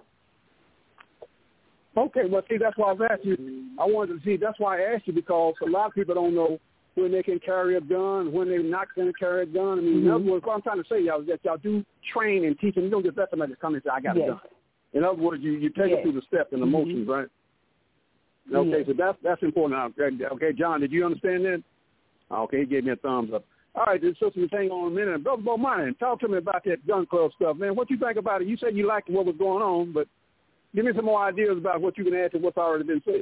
Okay, well, see, that's why I was asking you. I wanted to see, that's why I asked you, because a lot of people don't know when they can carry a gun, when they're not going to carry a gun. I mean, mm-hmm. in other words, what I'm trying to say, y'all, is that y'all do train and teach, and you don't just let somebody come and say, I got yes. a gun. In other words, you, you take yes. it through the steps and the mm-hmm. motions, right? Okay, yes. so that's that's important. Okay, John, did you understand that? Okay, he gave me a thumbs up. All right, this sister, hang on a minute. Brother Bomani, talk to me about that gun club stuff, man. What you think about it? You said you liked what was going on, but give me some more ideas about what you can add to what's already been said.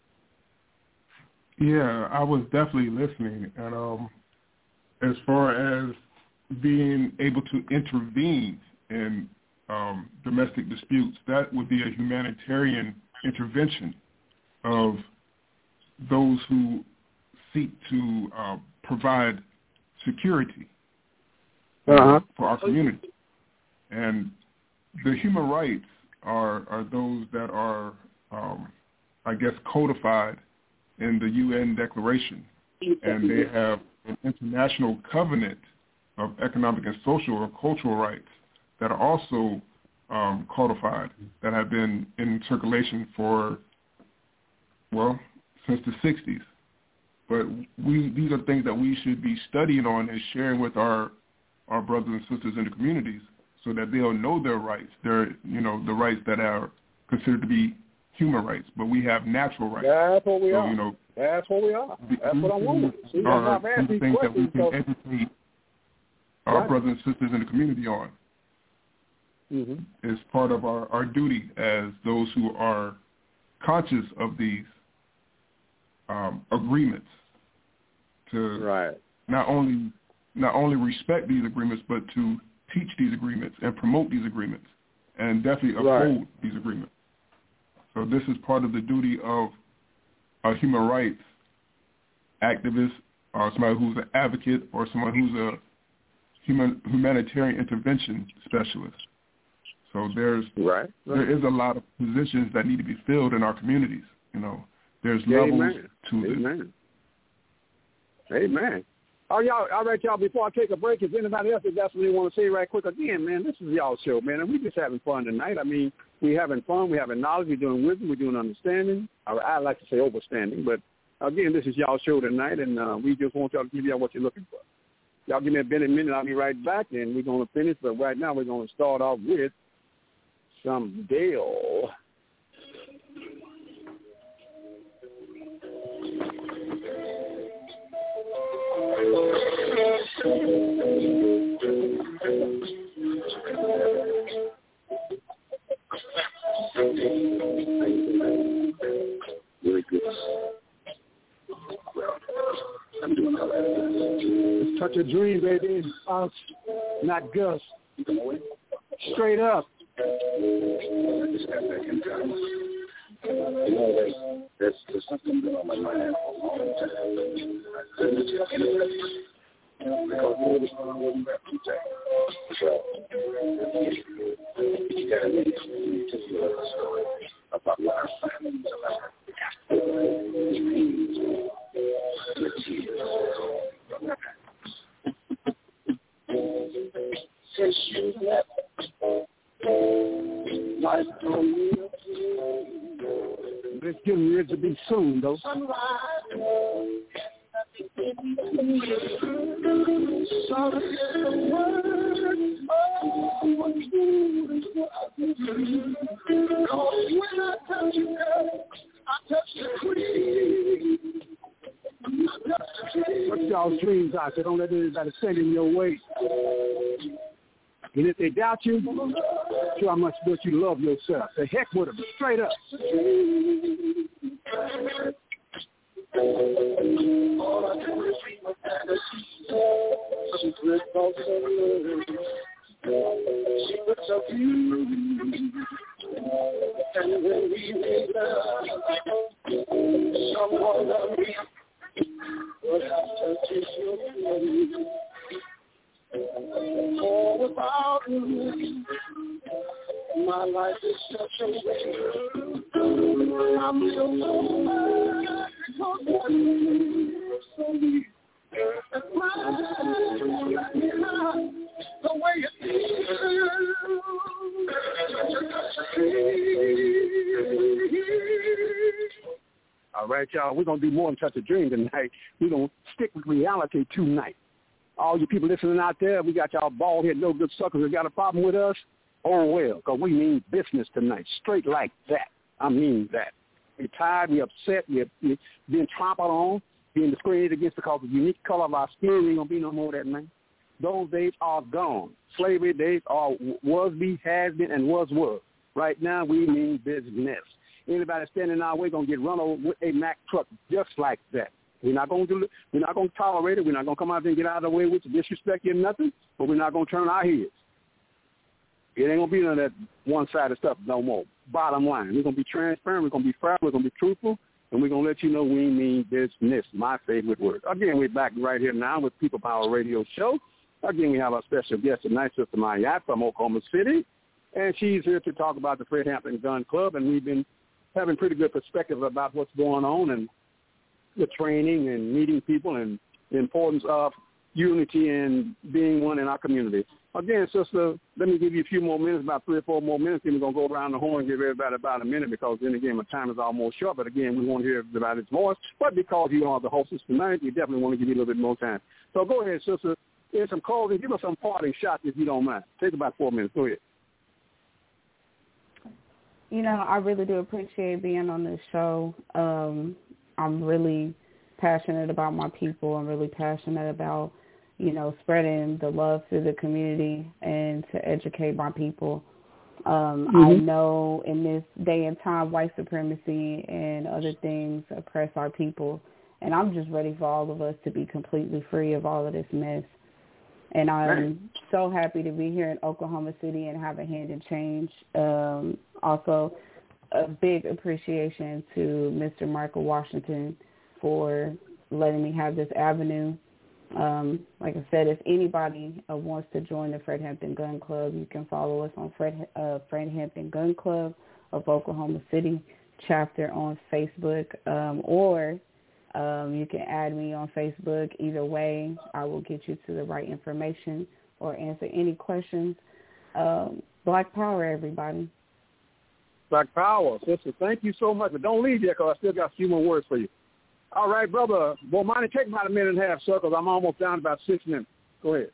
Yeah, I was definitely listening. And um, as far as being able to intervene in um, domestic disputes, that would be a humanitarian intervention of those who seek to uh, provide security uh-huh. for our community. And the human rights are, are those that are, um, I guess, codified in the U N Declaration, and they have an international covenant of economic and social or cultural rights that are also um, codified, that have been in circulation for, well, since the sixties. But we these are things that we should be studying on and sharing with our, our brothers and sisters in the communities so that they'll know their rights, their, you know, the rights that are considered to be human rights, but we have natural rights. That's what we so, are. You know, That's what we are. That's what I want. See, are I'm things that we can so. educate our right. brothers and sisters in the community on. Mm-hmm. It's part of our, our duty as those who are conscious of these um, agreements to right. not only not only respect these agreements, but to teach these agreements and promote these agreements and definitely uphold right. these agreements. So this is part of the duty of a human rights activist or somebody who's an advocate or someone who's a human humanitarian intervention specialist. So there's right. right. there is a lot of positions that need to be filled in our communities. You know, there's Amen. levels to this. Amen. Amen. Oh, y'all, all right, y'all, before I take a break, if anybody else definitely want to say right quick again, man, this is y'all's show, man, and we're just having fun tonight. I mean, we're having fun, we're having knowledge, we're doing wisdom, we're doing understanding. I, I like to say overstanding, but, again, this is y'all's show tonight, and uh, we just want y'all to give y'all what you're looking for. Y'all give me a minute, I'll be right back, and we're going to finish, but right now we're going to start off with some Dale. Really good. I'm doing all right. Touch a dream, baby. Us, not Gus. Straight up. I just got back in time. You know, there's, there's something going on my mind for a long time. I couldn't tell anybody. Because what was going on with me back in time. So, you got to need to tell you a story about what I found in my life. Since you left, life don't mean a thing. But it's getting ready to be soon, though. Sunrise. Sorry is the word. Oh, what you is what I do. Cause when I touch you, girl, I touch the queen. What y'all's dreams are, so don't let anybody stand in your way. And if they doubt you, show how much much you love yourself. The heck with them, straight up. All I do is dream of fantasy. Secret thoughts of love. Secrets of you. And when we make love, someone love me. What have to kiss your face. Oh, without you, my life is such a waste. I'm so lonely because you're so deep. And my life is the way it is. All right, y'all, we're going to do more than touch a dream tonight. We're going to stick with reality tonight. All you people listening out there, we got y'all bald-headed, no good suckers that got a problem with us. Oh, well, because we mean business tonight, straight like that. I mean that. We're tired, we're upset, we're, we're being trampled on, being discriminated against because of the unique color of our skin. Ain't going to be no more of that, man. Those days are gone. Slavery days are was, be, has been, and was, was. Right now, we mean business. Anybody standing in our way going to get run over with a Mack truck just like that. We're not going to do it. We're not going to tolerate it. We're not going to come out there and get out of the way with you, disrespect you, nothing. But we're not going to turn our heads. It ain't going to be none of that one-sided stuff no more. Bottom line, we're going to be transparent. We're going to be fair. We're going to be truthful. And we're going to let you know we mean business, my favorite word. Again, we're back right here now with People Power Radio Show. Again, we have our special guest tonight, Sister Mayat from Oklahoma City. And she's here to talk about the Fred Hampton Gun Club. And we've been having pretty good perspective about what's going on and the training and meeting people and the importance of unity and being one in our community. Again, sister, let me give you a few more minutes, about three or four more minutes, then we're going to go around the horn and give everybody about a minute because then again, my time is almost short. But again, we want to hear everybody's voice. But because you are the hostess tonight, we definitely want to give you a little bit more time. So go ahead, sister. Here's some calls and give us some parting shots if you don't mind. Take about four minutes. Go ahead. You know, I really do appreciate being on this show. Um, I'm really passionate about my people. I'm really passionate about, you know, spreading the love to the community and to educate my people. Um, mm-hmm. I know in this day and time, white supremacy and other things oppress our people, and I'm just ready for all of us to be completely free of all of this mess. And I'm right. so happy to be here in Oklahoma City and have a hand in change. Um, also, a big appreciation to Mister Michael Washington for letting me have this avenue. Um, like I said, if anybody uh, wants to join the Fred Hampton Gun Club, you can follow us on Fred, uh, Fred Hampton Gun Club of Oklahoma City chapter on Facebook, um, or um, you can add me on Facebook. Either way, I will get you to the right information or answer any questions. Um, Black Power, everybody. Black Power. Sister, thank you so much. But don't leave yet, because I still got a few more words for you. All right, brother. Well, mine take about a minute and a half, sir, because I'm almost down to about six minutes. Go ahead.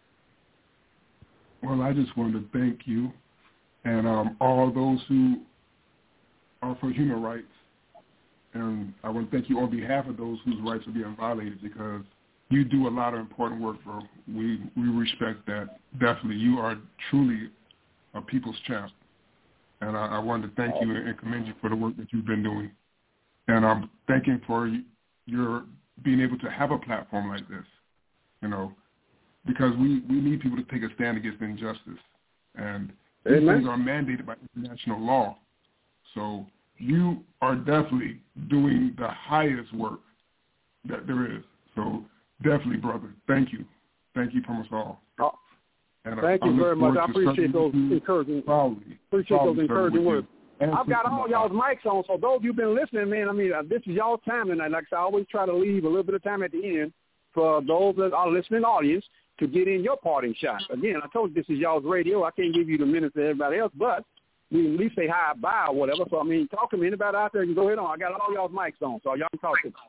Well, I just wanted to thank you and um, all those who are for human rights. And I want to thank you on behalf of those whose rights are being violated, because you do a lot of important work, bro. We we respect that. Definitely. You are truly a people's champ. And I, I wanted to thank you and commend you for the work that you've been doing. And I'm thanking for your being able to have a platform like this, you know, because we, we need people to take a stand against injustice. And these Amen. Things are mandated by international law. So you are definitely doing the highest work that there is. So definitely, brother, thank you. Thank you from us all. Oh, and thank I, you I very much. I appreciate those encouraging, proudly, appreciate proudly those encouraging words. And I've got all y'all's mics on, so those you've been listening, man, I mean, uh, this is y'all time tonight. Like I said, I always try to leave a little bit of time at the end for those that are listening audience to get in your parting shot. Again, I told you this is y'all's radio. I can't give you the minutes to everybody else, but we can at least say hi, bye, or whatever. So, I mean, talk to me. Anybody out there, you can go ahead on. I got all y'all's mics on, so y'all can talk to me.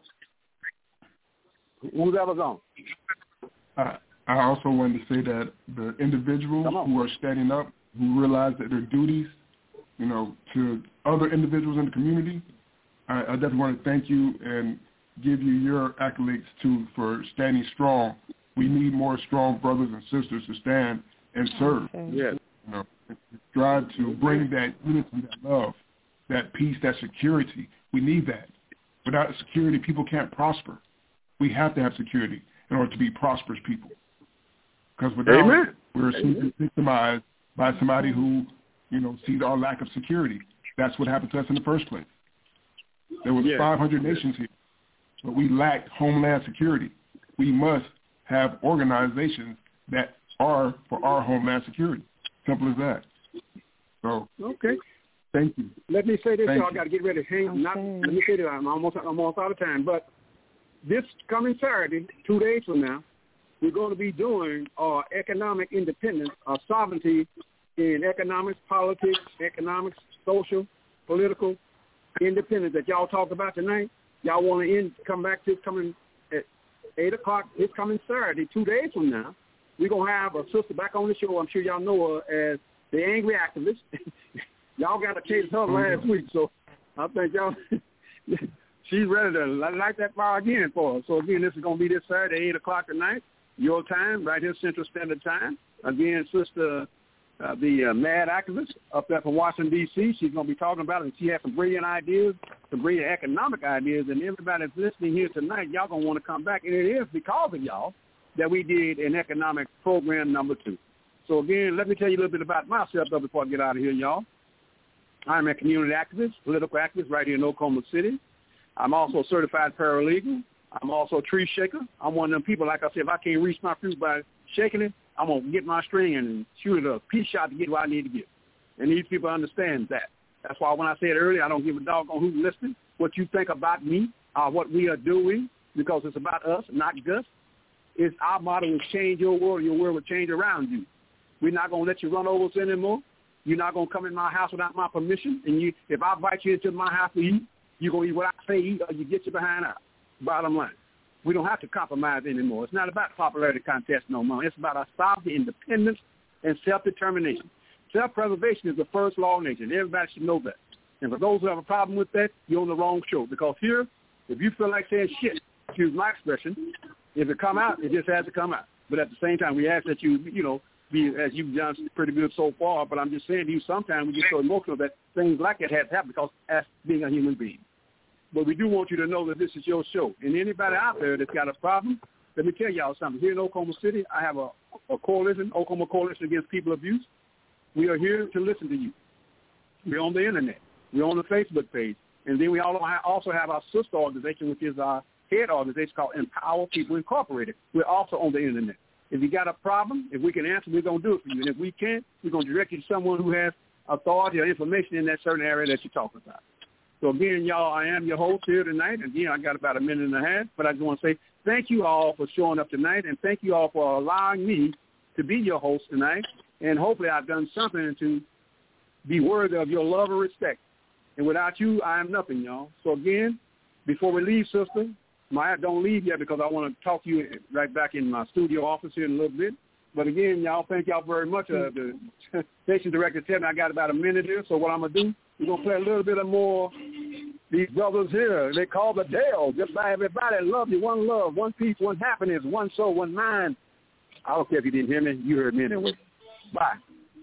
Who's ever on? Uh, I also wanted to say that the individuals who are standing up, who realize that their duties, you know, to other individuals in the community, I, I definitely want to thank you and give you your accolades, too, for standing strong. We need more strong brothers and sisters to stand and serve. Yes. You know, strive to bring that unity, that love, that peace, that security. We need that. Without security, people can't prosper. We have to have security in order to be prosperous people. Because without Amen. it, we're simply victimized by somebody who, you know, sees our lack of security. That's what happened to us in the first place. There was yeah. five hundred nations here, but we lacked homeland security. We must have organizations that are for our homeland security. Simple as that. So, okay. Thank you. Let me say this, Thank y'all. I got to get ready to hang. Okay. Not, let me say this. I'm almost, I'm almost out of time. But this coming Saturday, two days from now, we're going to be doing our economic independence, our sovereignty in economics, politics, economics, social, political independence that y'all talked about tonight. Y'all want to end, come back to coming at eight o'clock. It's coming Saturday, two days from now. We're going to have a sister back on the show. I'm sure y'all know her as the Angry Activist. Y'all got to chase her last week, so I think y'all, she's ready to light that fire again for us. So, again, this is going to be this Saturday, eight o'clock tonight, your time, right here, Central Standard Time. Again, Sister, uh, the uh, Mad Activist up there from Washington, D C, she's going to be talking about it, and she has some brilliant ideas, some brilliant economic ideas, and everybody that's listening here tonight, y'all going to want to come back, and it is because of y'all that we did an economic program number two. So, again, let me tell you a little bit about myself, though, before I get out of here, y'all. I'm a community activist, political activist right here in Oklahoma City. I'm also a certified paralegal. I'm also a tree shaker. I'm one of them people, like I said, if I can't reach my fruit by shaking it, I'm going to get my string and shoot it a peace shot to get what I need to get. And these people understand that. That's why when I said earlier, I don't give a dog on who's listening, what you think about me, or what we are doing, because it's about us, not just. It's our motto is change your world, your world will change around you. We're not going to let you run over us anymore. You're not going to come in my house without my permission. And you, if I invite you into my house to eat, you're going to eat what I say eat, or you get your behind out. Bottom line. We don't have to compromise anymore. It's not about popularity contest no more. It's about our sovereignty, independence, and self-determination. Self-preservation is the first law of nature. Everybody should know that. And for those who have a problem with that, you're on the wrong show. Because here, if you feel like saying shit, excuse my expression, if it come out, it just has to come out. But at the same time, we ask that you, you know, be, as you've done pretty good so far, but I'm just saying to you, sometimes we get so emotional that things like that have to happen because as being a human being. But we do want you to know that this is your show. And anybody out there that's got a problem, let me tell y'all something. Here in Oklahoma City, I have a, a coalition, Oklahoma Coalition Against People Abuse. We are here to listen to you. We're on the Internet. We're on the Facebook page. And then we also have our sister organization, which is our head organization called Empower People Incorporated. We're also on the Internet. If you got a problem, if we can answer, we're going to do it for you. And if we can't, we're going to direct you to someone who has authority or information in that certain area that you're talking about. So, again, y'all, I am your host here tonight. Again, I got about a minute and a half, but I just want to say thank you all for showing up tonight, and thank you all for allowing me to be your host tonight. And hopefully I've done something to be worthy of your love and respect. And without you, I am nothing, y'all. So, again, before we leave, sister, Maya, don't leave yet because I want to talk to you right back in my studio office here in a little bit. But, again, y'all, thank y'all very much. Uh, the station director said I got about a minute here, so what I'm going to do, we're going to play a little bit of more these brothers here. They call the Dale. Just by everybody. Love you. One love, one peace, one happiness, one soul, one mind. I don't care if you didn't hear me. You heard me anyway. Bye.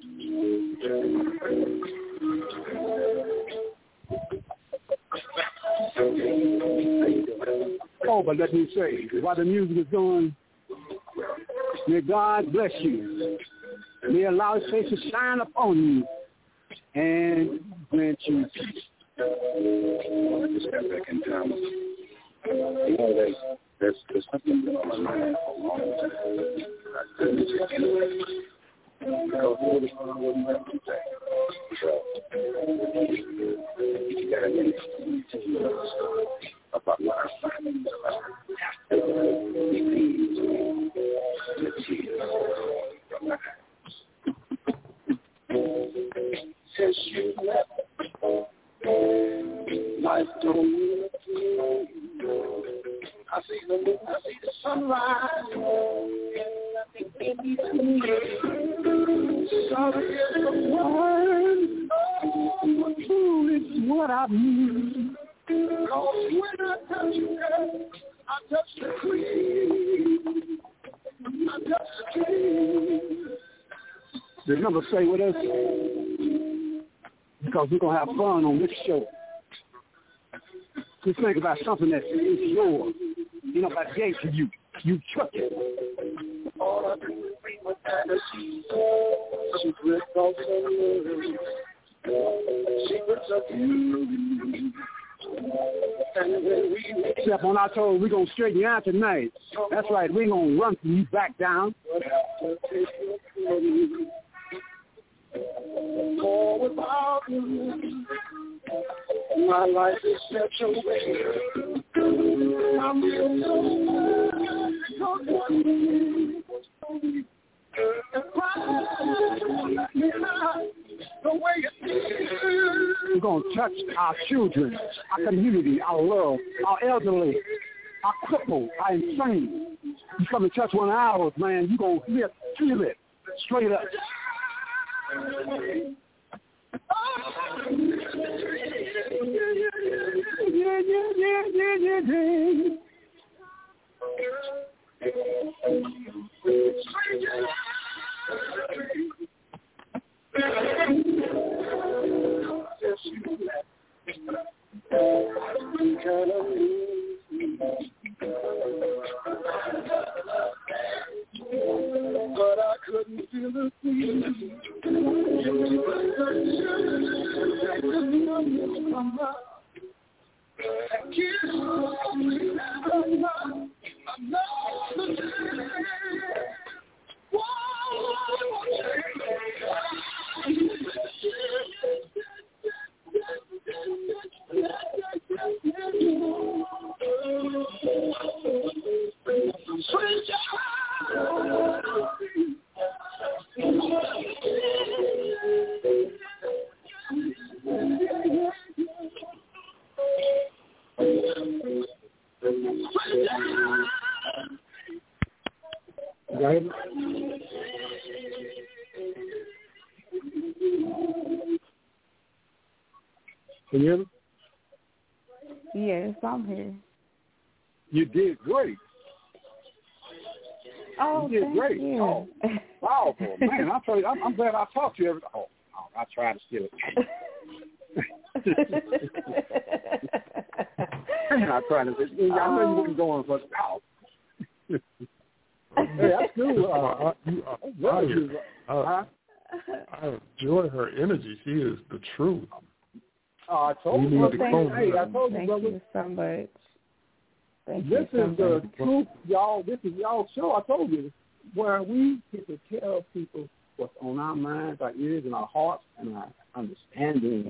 Oh, but let me say, while the music is going, may God bless you. May allow His face to shine upon you and grant you peace. I just got back in town. You know, there's, there's, there's something been on my mind for a long time. I couldn't take it away. Because what is going on with my today? So, you got to get into about what I find in the life. The tears from my eyes. Since you left, life don't mean a thing. I see the moon, I see the sunrise, nothing in between. Sorry is the one, oh, true is what I mean. Because when I touch you, I touch the queen. I touch the king. Remember, stay with us, because we're going to have fun on this show. Just think about something that is yours. You know, I gave to you. You took it. All I do is bring my fantasy. Secret of secrets of you. Except on our toes, we're going to straighten you out tonight. That's right. We're going to run from you back down. For without you, my life is such a waste. I'm real so we're going to touch our children, our community, our love, our elderly, our crippled, our insane. You come and touch one of ours, man, you're going to feel it straight up. Yeah, yeah, yeah, yeah, yeah, yeah. But I couldn't feel the feeling. Right? Can you hear me? Yes, I'm here. You did great. Oh, you did thank great. you. Oh, powerful. Man, I'm, trying, I'm, I'm glad I talked to you. Every, oh, oh, I tried to steal it. I tried to. I know you wouldn't go on, but oh. Hey, that's cool. Uh, you, uh, I, you, uh, huh? I enjoy her energy. She is the truth. Oh, I told you. you. Well, to thank hey, I told you, thank brother. you so much. Thank this you so is the much. truth, y'all. This is y'all show. I told you where we get to tell people what's on our minds, our ears, and our hearts, and our understanding.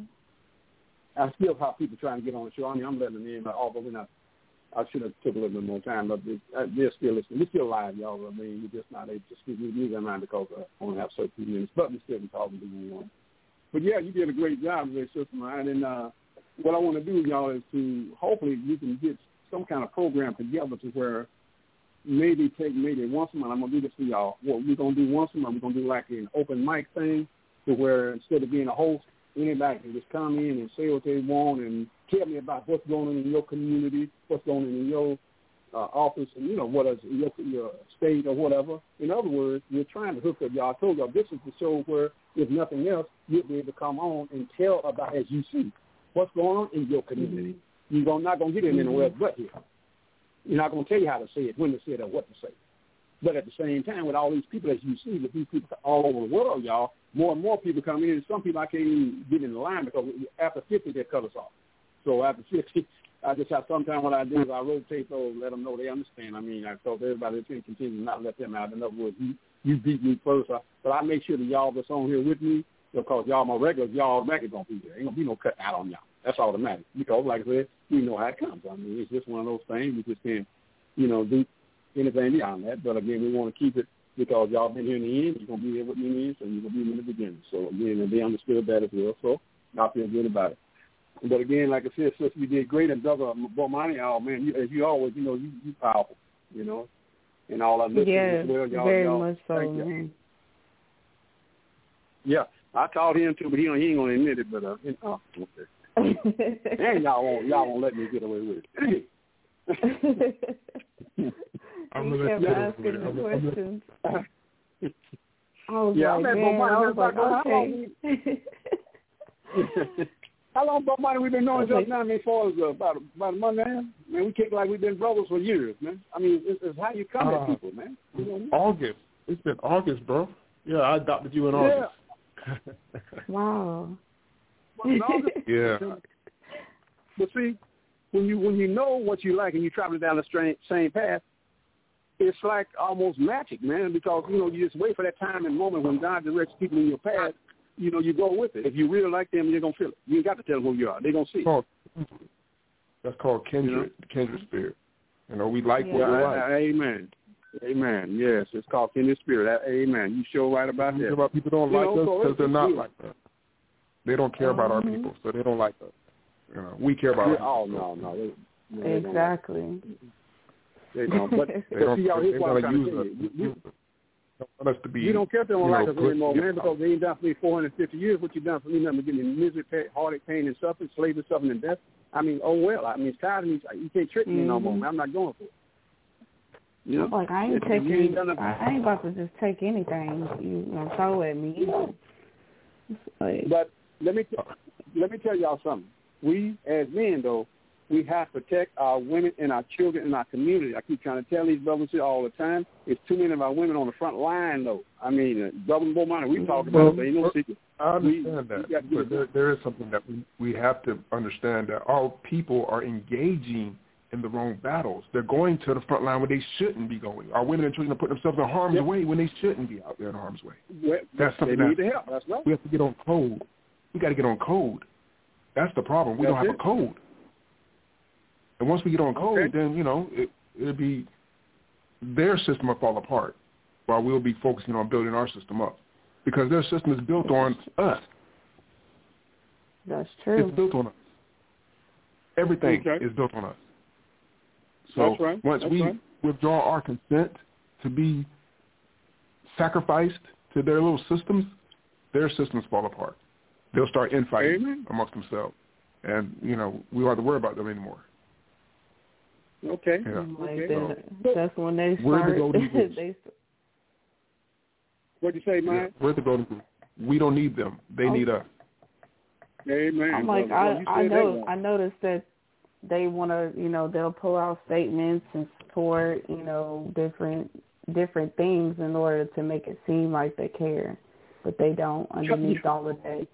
Yeah. I still have people trying to get on the show. I mean, I'm letting them in, but although we're not, I should have took a little bit more time, but they're, they're still listening. We're still live, y'all. I mean, we're just not able to speak. We need them around because I only have certain few minutes, but we're still talking to you. But yeah, you did a great job with Sister Mine, and uh, what I want to do, y'all, is to hopefully you can get some kind of program together to where maybe take maybe once a month. I'm gonna do this for y'all. What we're gonna do once a month, we're gonna do like an open mic thing, to where instead of being a host, anybody can just come in and say what they want and tell me about what's going on in your community, what's going on in your uh, office, and you know what is your, your state or whatever. In other words, we're trying to hook up y'all. I told y'all this is the show where, if nothing else, you'll be able to come on and tell about as you see what's going on in your community. Mm-hmm. You're not going to get it anywhere but here. You're not going to tell you how to say it, when to say it, or what to say. But at the same time, with all these people as you see, with these people all over the world, y'all, more and more people come in, and some people I can't even get in the line because after fifty, they cut us off. So after fifty, I just have sometimes what I do is I rotate those, let them know they understand. I mean, I told everybody to continue to not let them out. In other words, you, you beat me first. But I make sure that y'all that's on here with me, because y'all my regulars, y'all regulars going to be there. Ain't going to be no cut out on y'all. That's automatic. Because, like I said, we know how it comes. I mean, it's just one of those things. We just can't, you know, do anything beyond that. But, again, we want to keep it because y'all been here in the end. You're going to be here with me in the end, so you're going to be in the beginning. So, again, and they understood that as well. So I feel good about it. But, again, like I said, sister, you did great. And Brother Bomani, oh, man, you, as you always, you know, you, you powerful, you know, and all our listeners yes, as well. Y'all, very y'all, much so. thank you. Yeah, I called him, too, but he, he ain't going to admit it. But, uh, oh, okay. And y'all won't, y'all won't let me get away with it. I'm he kept asking the questions. I was yeah, like, man, man, I was like, okay. How long, Bob Marley, we've been knowing each other now? I mean, as far as uh, about, about a month now? Man, we kick like we've been brothers for years, man. I mean, it's, it's how you come uh, at people, man. You know what I mean? August. It's been August, bro. Yeah, I adopted you in August. Yeah. Wow. Yeah. But see, when you when you know what you like and you travel down the same, same path, it's like almost magic, man, because, you know, you just wait for that time and moment when God directs people in your path, you know, you go with it. If you really like them, you're going to feel it. You ain't got to tell them who you are. They're going to see it. That's called kindred, you know? kindred spirit. You know, we like yeah, what we like. Amen. Amen. Yes, it's called kindred spirit. Amen. You sure right about that. About people don't you like know, us because so they're not good. like us. They don't care about mm-hmm. our people, so they don't like us. You know, we care about yeah, our people. Oh, no, no. They, no exactly. They don't. But, they but don't, see, y'all, here's what I'm trying use to tell us. you. You, don't want us to be, you don't care if they don't like know, us anymore, man, because they ain't done for me four hundred fifty years. What you done for me, nothing but getting misery, heartache, pain, and suffering, slavery, suffering, and death. I mean, oh, well. I mean, it's tired of me. You can't trick me mm-hmm. no more, man. I'm not going for it. You know? Like, I ain't if taking, ain't I ain't about to just take anything you know, throw at me. Like, but let me, t- let me tell y'all something. We, as men, though, we have to protect our women and our children and our community. I keep trying to tell these brothers here all the time. It's too many of our women on the front line, though. I mean, uh, Brother Bomani, we talk about it, so ain't no secret. I understand we, that, we but there, there is something that we, we have to understand, that our people are engaging in the wrong battles. They're going to the front line where they shouldn't be going. Our women and children are putting themselves in harm's yep. way when they shouldn't be out there in harm's way. Well, That's something they need that the help. That's right. We have to get on code. We got to get on code. That's the problem. We That's don't have it. a code. And once we get on code, okay. then, you know, it, it'll be, their system will fall apart while we'll be focusing on building our system up. Because their system is built on us. That's true. It's built on us. Everything okay. is built on us. So That's right. once That's we right. withdraw our consent to be sacrificed to their little systems, their systems fall apart. They'll start infighting Amen. amongst themselves. and you know we don't have to worry about them anymore. Okay. Yeah. Like okay. that, that's when they We're start. the Golden Goose. they, What'd you say, man? Yeah, we're the Golden Goose. We don't need them. They okay. need us. Amen. I'm like, well, I, I know, I noticed that they want to, you know, they'll pull out statements and support, you know, different different things in order to make it seem like they care, but they don't underneath all of that.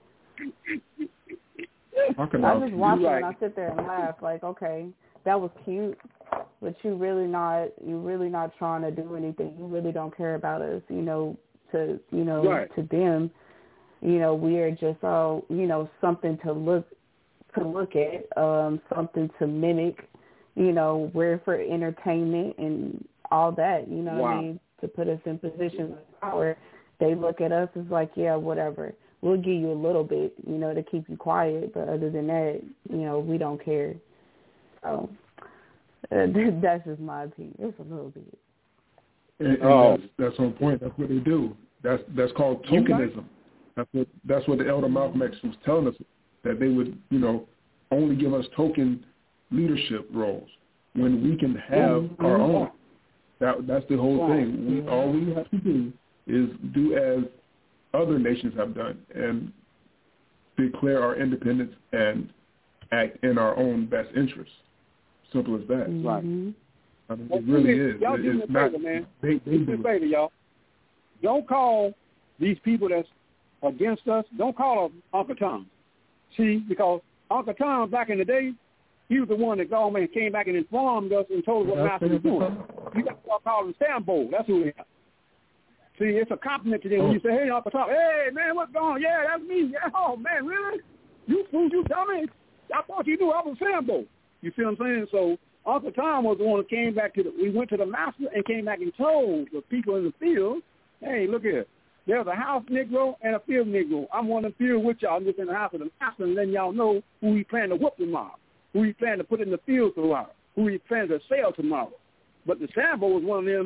I just watch it and I sit there and laugh, like, okay, that was cute, but you really not, you really not trying to do anything. You really don't care about us, you know, to, you know, right. to them. You know, we are just, oh, you know, something to look to look at, um, something to mimic. You know, we're for entertainment and all that. You know wow. what I mean? To put us in positions of power, they look at us as like, yeah, whatever. We'll give you a little bit, you know, to keep you quiet, but other than that, you know, we don't care. So uh, that's just my opinion. It's a little bit. And, and oh. that's, that's on point. That's what they do. That's that's called tokenism. That's what that's what the Elder Malcolm X was telling us, that they would, you know, only give us token leadership roles when we can have mm-hmm. our own. That that's the whole yeah. thing. We, all we have to do is do as other nations have done and declare our independence and act in our own best interests. Simple as that. Mm-hmm. Right. I mean, it really is. Y'all it, do me it's a not, favor, man. They, they do me a favor, y'all. Don't call these people that's against us, don't call them Uncle Tom. See, because Uncle Tom, back in the day, he was the one that gone and came back and informed us and told us what Master was doing. You got to start calling him Sambo. That's who he is. See, it's a compliment to them when you say, hey, Uncle Tom, hey, man, what's going on? Yeah, that's me. Yeah, oh, man, really? You fool, you dummy. I thought you knew I was Sambo. You see what I'm saying? So Uncle Tom was the one who came back to the, we went to the Master and came back and told the people in the field, hey, look here. There's a house Negro and a field Negro. I'm one of the field with y'all. I'm just in the house of the Master and letting y'all know who he plan to whoop tomorrow, who he plan to put in the field tomorrow, who he plans to sell tomorrow. But the Sambo was one of them,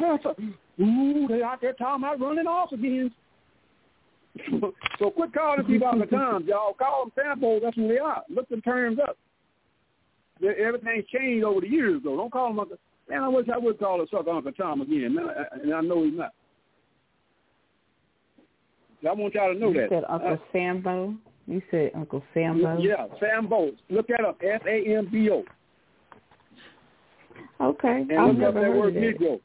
ooh, they out there talking about running off again. So quit calling people all the time, y'all. Call them Sambo. That's who they are. Look them terms up. Everything's changed over the years, though. Don't call them Uncle. Man, I wish I would call a sucker Uncle Tom again, man, and I know he's not. I want y'all to know you that. You said Uncle uh, Sambo? You said Uncle Sambo? Yeah, Sambo. Look at him, S A M B O. Okay. And I've look never up that heard word of that. Negro.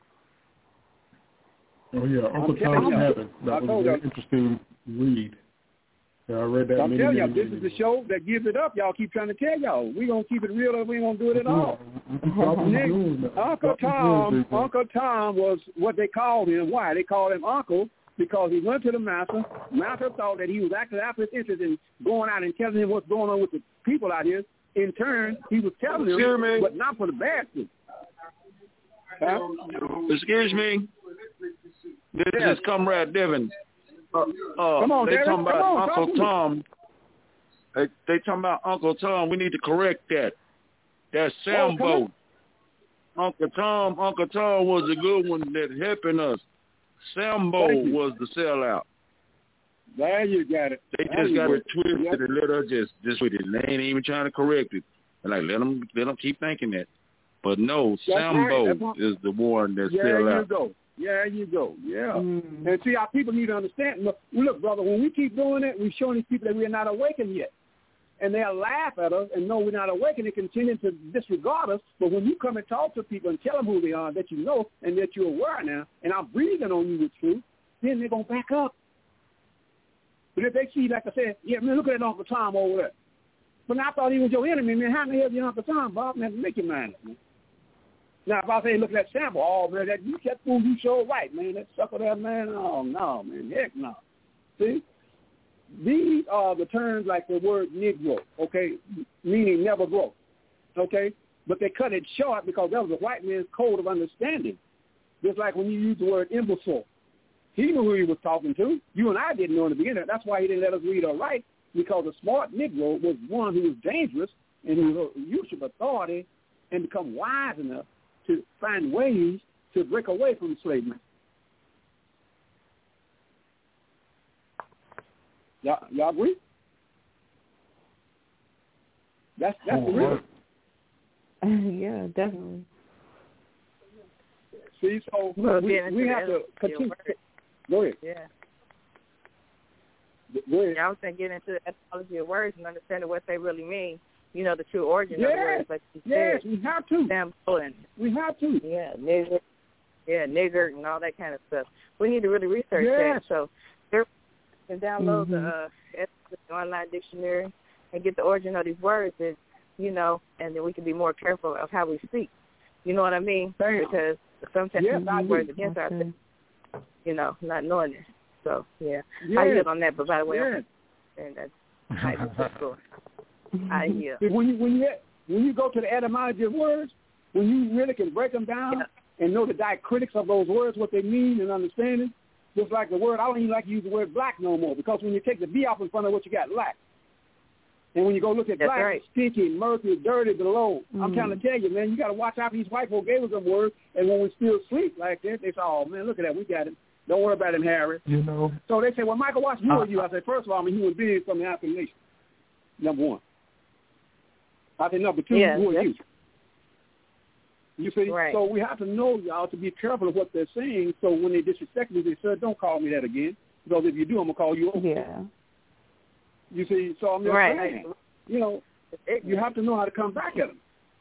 Oh, yeah, Uncle Tom's Cabin. That was a very interesting read. Yeah, I read that. I'm many, telling y'all, many, this many is the show that gives it up. Y'all keep trying to tell y'all. We're going to keep it real or we ain't going to do it at all. Nick, Uncle Tom, Uncle Tom was what they called him. Why? They called him Uncle because he went to the Master. Master thought that he was acting after his interest in going out and telling him what's going on with the people out here. In turn, he was telling them, Excuse me. but not for the bad thing. Huh? Excuse me. This yes. is Comrade Devin. Uh, uh, Come on, they Devin. talking about Come on, Uncle Tom. They, they talking about Uncle Tom. We need to correct that. That's Sambo. Oh, Uncle Tom. Uncle Tom was a good one that helping us. Sambo was the sellout. There you got it. They there just got go. it twisted yep. and let us just just with it. They ain't even trying to correct it. And like let them let them keep thinking that. But no, That's Sambo right. is the one that yeah, sell out. There you go. Yeah, you go. Yeah. Mm. And see, our people need to understand. Look, look, brother, when we keep doing it, we're showing these people that we're not awakened yet. And they'll laugh at us and know we're not awakened and continue to disregard us. But when you come and talk to people and tell them who they are, that you know and that you're aware now, and I'm breathing on you with truth, then they're going to back up. But if they see, like I said, yeah, man, look at that Uncle Tom over there. But now I thought he was your enemy, man. How in the hell is your Uncle Tom, Bob? Man, make your mind up, man. Now, if I say, look at that sample, oh, man, that, you, that fool, you so right, man. That sucker there, man, oh, no, man, heck no. See? These are the terms like the word Negro, okay, meaning never grow, okay? But they cut it short because that was a white man's code of understanding. Just like when you use the word imbecile. He knew who he was talking to. You and I didn't know in the beginning. That's why he didn't let us read or write, because a smart Negro was one who was dangerous and who was a use of authority and become wise enough to find ways to break away from slavery. Y'all, y'all agree? That's that's the real. Yeah, definitely. See, so well, we, we have to continue. Go ahead. Yeah. Go ahead. Yeah, I was saying get into the etymology of words and understanding what they really mean. You know, the true origin yes. of the words. Like you yes, said, we have to. Sample and we have to. Yeah, nigger, yeah, nigger, and all that kind of stuff. We need to really research yes. that. So, there, you can download mm-hmm. the, uh, the online dictionary and get the origin of these words, and you know, and then we can be more careful of how we speak. You know what I mean? Bam. Because sometimes yes, we use words against okay. ourselves. You know, not knowing it. So, yeah. yes. I yield on that, but by the way, yes. I'm, and that's I yield. I yield. When you when you when you go to the etymology of words, when you really can break them down yeah. and know the diacritics of those words, what they mean and understanding, just like the word, I don't even like to use the word black no more, because when you take the B off in front of what you got, black. And when you go look at That's black, right. it's stinky, murky, dirty, below. Mm. I'm trying to tell you, man, you got to watch out. These white folk gave us some words, and when we still sleep like that, they say, oh, man, look at that. We got it. Don't worry about him, Harry. You know. So they say, well, Michael Watts, who uh, are you? I said, first of all, I'm a human being from the African nation, number one. I said, number two, yeah, who are you? You see? Right. So we have to know, y'all, to be careful of what they're saying, so when they disrespect me, they say, don't call me that again, because if you do, I'm going to call you over. Yeah. You see? So I'm just right. saying, you know, you have to know how to come back at them.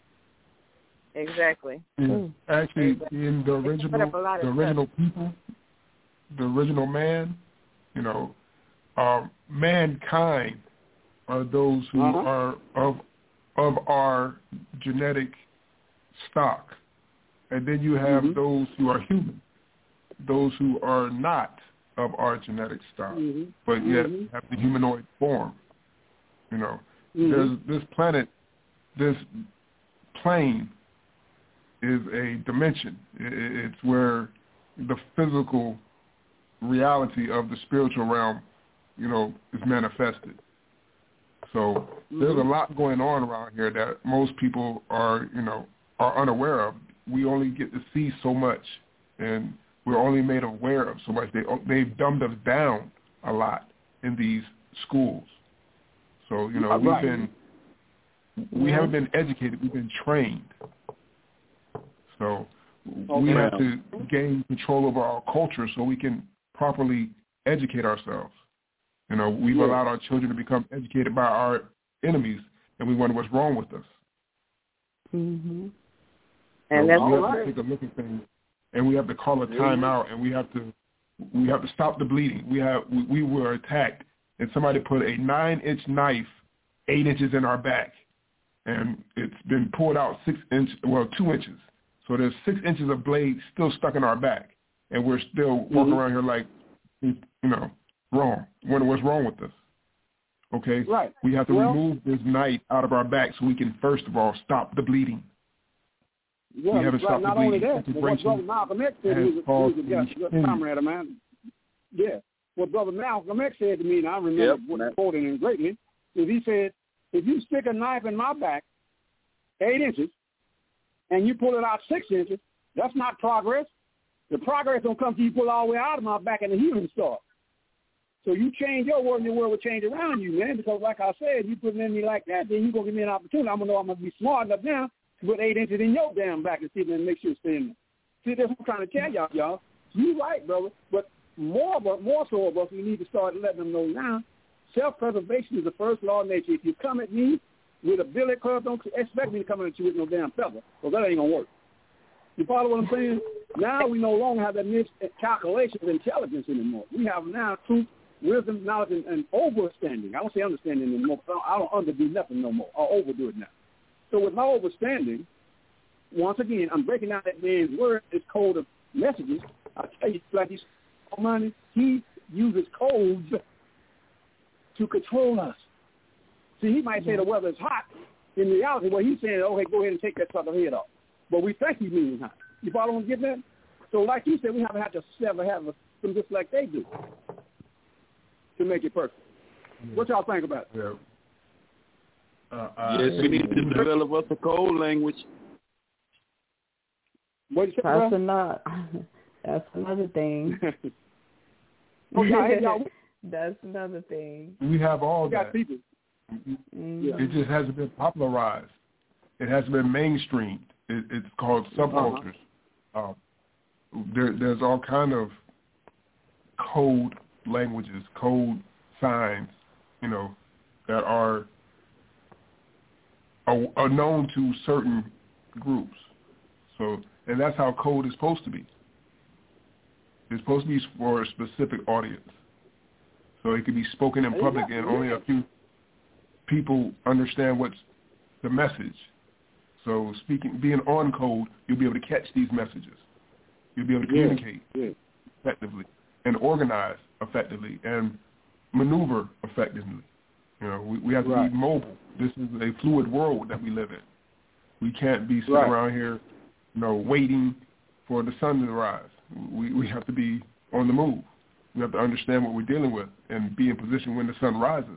Exactly. Yeah. Actually, in the original, the original people, the original man, you know, um, mankind are those who uh-huh. are of of our genetic stock, and then you have mm-hmm. those who are human, those who are not of our genetic stock, mm-hmm. but yet mm-hmm. have the humanoid form. You know, mm-hmm. there's this planet, this plane is a dimension. It's where the physical reality of the spiritual realm, you know, is manifested. So mm-hmm. there's a lot going on around here that most people are, you know, are unaware of. We only get to see so much, and we're only made aware of so much. They they've dumbed us down a lot in these schools. So you know, right. we've been we haven't been educated. We've been trained. So okay. we have to gain control over our culture so we can properly educate ourselves. You know, we've yeah. allowed our children to become educated by our enemies, and we wonder what's wrong with us. Mm-hmm. And so that's we have right. to take a look at things, and we have to call a time out, and we have to we have to stop the bleeding. We have we, we were attacked, and somebody put a nine-inch knife eight inches in our back, and it's been pulled out six inch well two inches. So there's six inches of blade still stuck in our back, and we're still walking mm-hmm. around here like, you know, wrong. Wonder what's wrong with us. Okay? Right. We have to well, remove this knife out of our back so we can, first of all, stop the bleeding. Well, we haven't right, stopped not the bleeding. only that, but what Brother Malcolm X said, he was, he was a good comrade of mine. Yeah. What Brother Malcolm X said to me, and I remember yep. quoting him greatly, is he said, if you stick a knife in my back eight inches, and you pull it out six inches, that's not progress. The progress don't come till you pull it all the way out of my back and the healing starts. So you change your world and your world will change around you, man, because like I said, you put it in me like that, then you're going to give me an opportunity. I'm going to know I'm going to be smart enough now to put eight inches in your damn back and see if and make sure it's staying there. See, that's what I'm trying to tell y'all, y'all. You right, brother, but more, but more so of us, we need to start letting them know now, self-preservation is the first law of nature. If you come at me with a billy club, don't expect me to come at you with no damn feather, because that ain't going to work. You follow what I'm saying? Now we no longer have that miscalculation of intelligence anymore. We have now truth, wisdom, knowledge, and, and overstanding. I don't say understanding anymore. I don't underdo nothing no more. I'll overdo it now. So with my overstanding, once again, I'm breaking down that man's word, his code of messages. I tell you, like he's money, he uses codes to control us. See, he might say the weather's hot. In reality, well, he's saying, okay, go ahead and take that sucker head off. But we think he's meaning hot. You follow what I'm getting at? So like you said, we haven't had to ever have them just like they do to make it perfect. Yeah. What y'all think about it? Yeah. Uh, uh, yes, we need to develop us a code language. What you say, that's, another, that's another thing. oh, y'all, y'all. That's another thing. We have all we got that. people. Mm-hmm. Mm-hmm. It just hasn't been popularized. It hasn't been mainstreamed. It, it's called subcultures. Uh-huh. Uh, there, there's all kind of code languages, code signs, you know, that are, are, are known to certain groups. So, and that's how code is supposed to be. It's supposed to be for a specific audience. So it can be spoken in public and only a few people understand what's the message. So speaking, being on code, you'll be able to catch these messages. You'll be able to communicate yeah. effectively and organize effectively and maneuver effectively. You know, we, we have to right. be mobile. This is a fluid world that we live in. We can't be sitting right. around here, you know, waiting for the sun to rise. We we have to be on the move. We have to understand what we're dealing with and be in position when the sun rises.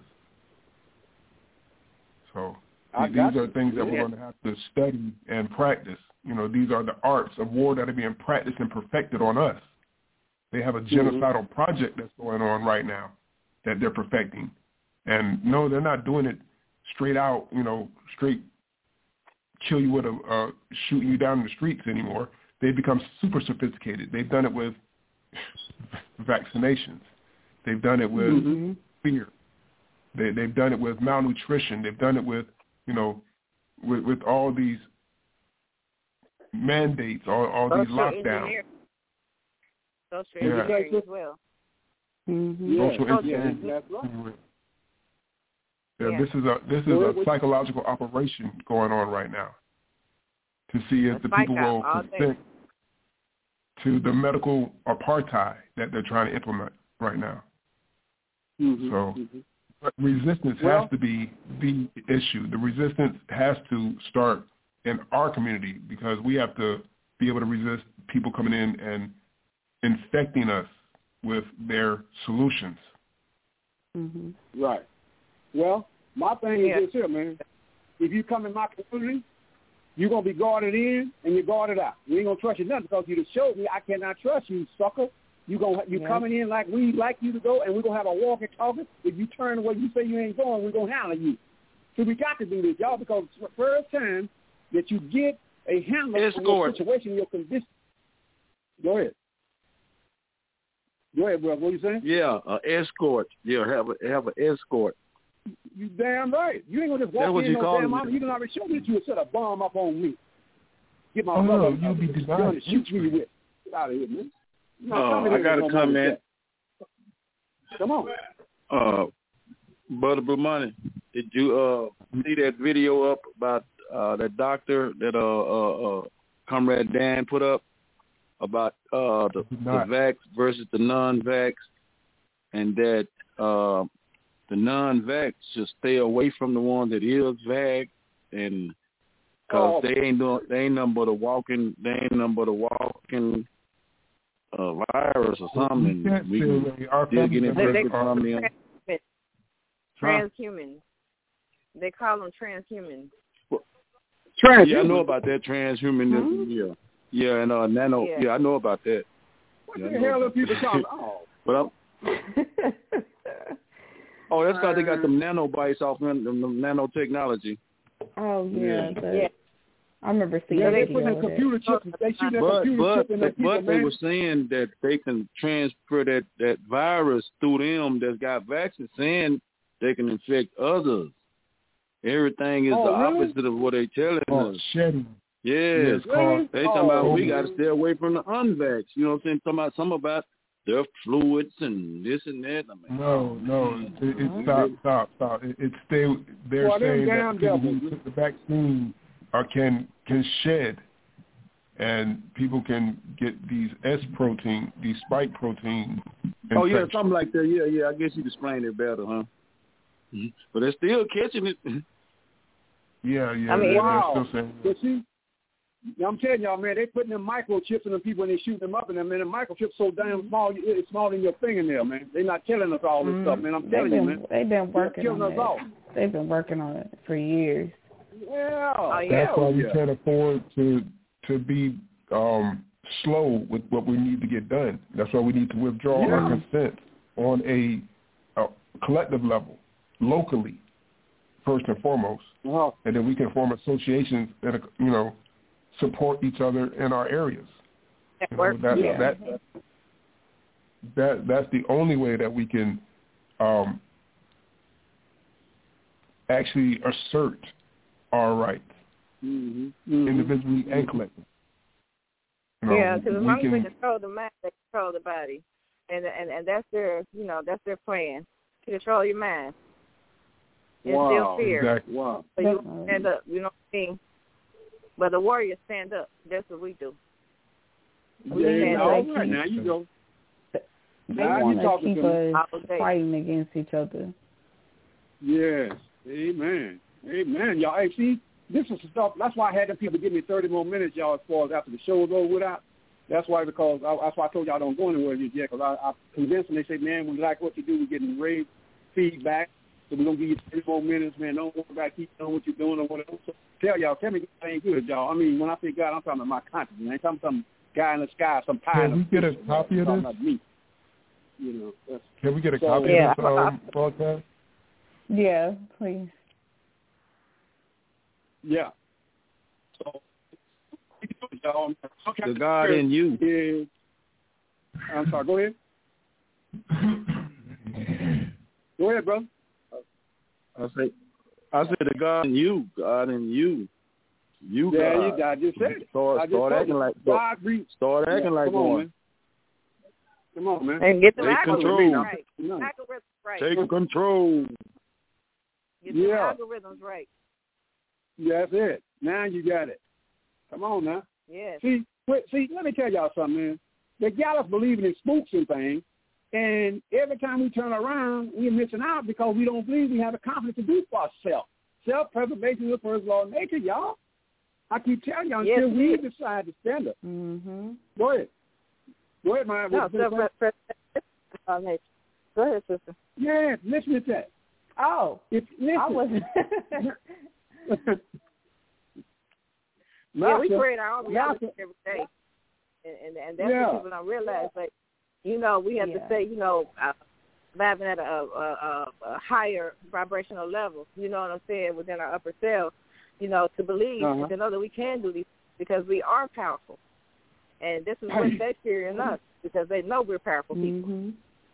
So th- these are things that yeah. we're going to have to study and practice. You know, these are the arts of war that are being practiced and perfected on us. They have a genocidal mm-hmm. project that's going on right now that they're perfecting. And no, they're not doing it straight out, you know, straight kill you with a uh, shooting you down in the streets anymore. They've become super sophisticated. They've done it with vaccinations. They've done it with mm-hmm. fear. They, they've done it with malnutrition. They've done it with, you know, with, with all these mandates, all, all these lockdowns. Social engineering yeah. as well. Mm-hmm. Yeah. Social yeah. engineering. Yeah. Yeah, yeah, this is a this is a psychological operation going on right now to see if the people will consent to the medical apartheid that they're trying to implement right now. Mm-hmm. So mm-hmm. but resistance well, has to be the issue. The resistance has to start in our community because we have to be able to resist people coming in and infecting us with their solutions. Mm-hmm. Right. Well, my thing yeah. is this here, man. If you come in my community, you're going to be guarded in and you're guarded out. We ain't going to trust you nothing because you just showed me I cannot trust you, sucker. You gonna, you yeah. coming in like we like you to go, and we're going to have a walkie-talkie. If you turn away, you say you ain't going, we're going to handle you. So we got to do this, y'all, because it's the first time that you get a handler on your situation, your condition. Go ahead. Go ahead, bro. What are you saying? Yeah, uh, escort. Yeah, have a, have an escort. You damn right. You ain't gonna just walk in no damn mama. You done already showed me that you would set a bomb up on me. Get my oh, brother. No, you'll be denied. Shoot me with. Get out of here, man. Uh, I got a comment. Come on. Uh, Brother Blue Money, did you uh see that video up about uh that doctor that uh uh, uh Comrade Dan put up about uh the, the vax versus the non-vax, and that uh. the non-vax should stay away from the one that is vax, and because oh. they ain't doing, they ain't nothing but a walking, they ain't nothing but a walking uh, virus or something. And we can still get infected from them. Transhumans. They call them transhumans. Well, transhumans. Yeah, I know about that transhumanism. Mm-hmm. Yeah, yeah, and uh, nano. Yeah. yeah, I know about that. What yeah, the hell are people talking? Oh, but I'm. Oh, that's because they got them nanobites off them, them nanotechnology. Oh yeah, yeah. yeah. I remember seeing. Yeah, they put in computer chips. They shoot that but, computer but, chip in their people, But they man. were saying that they can transfer that, that virus through them that's got vaccines, saying they can infect others. Everything is oh, the really? opposite of what they telling oh, us. Shedding. Yes, really? they talking oh, about we got to stay away from the unvax. You know what I'm saying? Talking about some about their fluids and this and that. I mean, no, no, it, it, stop, stop, stop. It, it's still they're well, saying that people devils. who took the vaccine are can can shed, and people can get these S protein, these spike protein. Oh yeah, something like that. Yeah, yeah. I guess you explained it better, huh? Mm-hmm. But they're still catching it. Yeah, yeah. I mean, they're, wow. they're still saying but see, I'm telling y'all, man, they putting them microchips in the people and they shooting them up, and them, man, the microchips so damn small, it's smaller than your fingernail, man. They're not telling us all this mm, stuff, man. I'm telling been, you, man. They've been working on it. All. They've been working on it for years. Yeah, oh, yeah. That's why we yeah. can't afford to to be um, slow with what we need to get done. That's why we need to withdraw yeah. our consent on a, a collective level, locally, first and foremost, uh-huh. and then we can form associations that, you know, support each other in our areas. You know, that, yeah. that, that, that, that's the only way that we can um, actually assert our rights, mm-hmm. Mm-hmm. individually and collectively. You know, yeah, because as long can, as they control the mind, they control the body, and and and that's their, you know, that's their plan, to control your mind. Wow. Instill fear. Exactly. Wow. So you stand up, you know what I mean? But the warriors stand up. That's what we do. We Yeah, stand all up. right, now you go. They Now want you to talking keep to us me. fighting against each other. Yes. Amen. Amen. Y'all, hey, see, this is the stuff. That's why I had the people give me thirty more minutes, y'all, as far as after the show's over without. That's why, because I, that's why I told y'all I don't go anywhere yet, because I, I convinced them. They say, man, we like what you do. We're getting rave feedback. So we're going to give you thirty more minutes, man. Don't worry about keep doing what you're doing or whatever. So tell y'all, tell me this ain't good, y'all. I mean, when I say God, I'm talking about my conscience. I ain't talking about some guy in the sky, some pie. Can we get a copy of this? About me. You know, that's, Can we get a so, copy yeah. of this um, broadcast? Yeah, please. Yeah. So, y'all, The God in you. Is, I'm sorry, go ahead. Go ahead, bro. I say, I said the God in you, God in you, you yeah, God. you, I just said it. Start, I just start acting you. like God breathe. start acting yeah, like come on, one. man. Come on, man. And get the Take algorithms control. right. No. Algorithms right. Take control. Get the Yeah. algorithms right. Yeah, that's it. Now you got it. Come on now. Yes. See, wait, see, let me tell y'all something, man. They got us believing in spooks and things, and every time we turn around, we're missing out because we don't believe we have the confidence to do for ourselves. Self-preservation is the first law of nature, y'all. I keep telling y'all Yes, until we yes. decide to stand up. Mm-hmm. Go ahead. Go ahead, man. No, self-preservation. Uh, Go ahead, sister. Yeah, listen to that. Oh, If, listen. I wasn't. Yeah, we create our own reality Master. every day, and and, and that's Yeah. what people don't realize. Like, you know, we have Yeah. to say, you know, uh, living at a, a, a, a higher vibrational level. You know what I'm saying? Within our upper self, you know, to believe Uh-huh. and to know that we can do these because we are powerful, and this is what they fear in us because they know we're powerful people. Mm-hmm.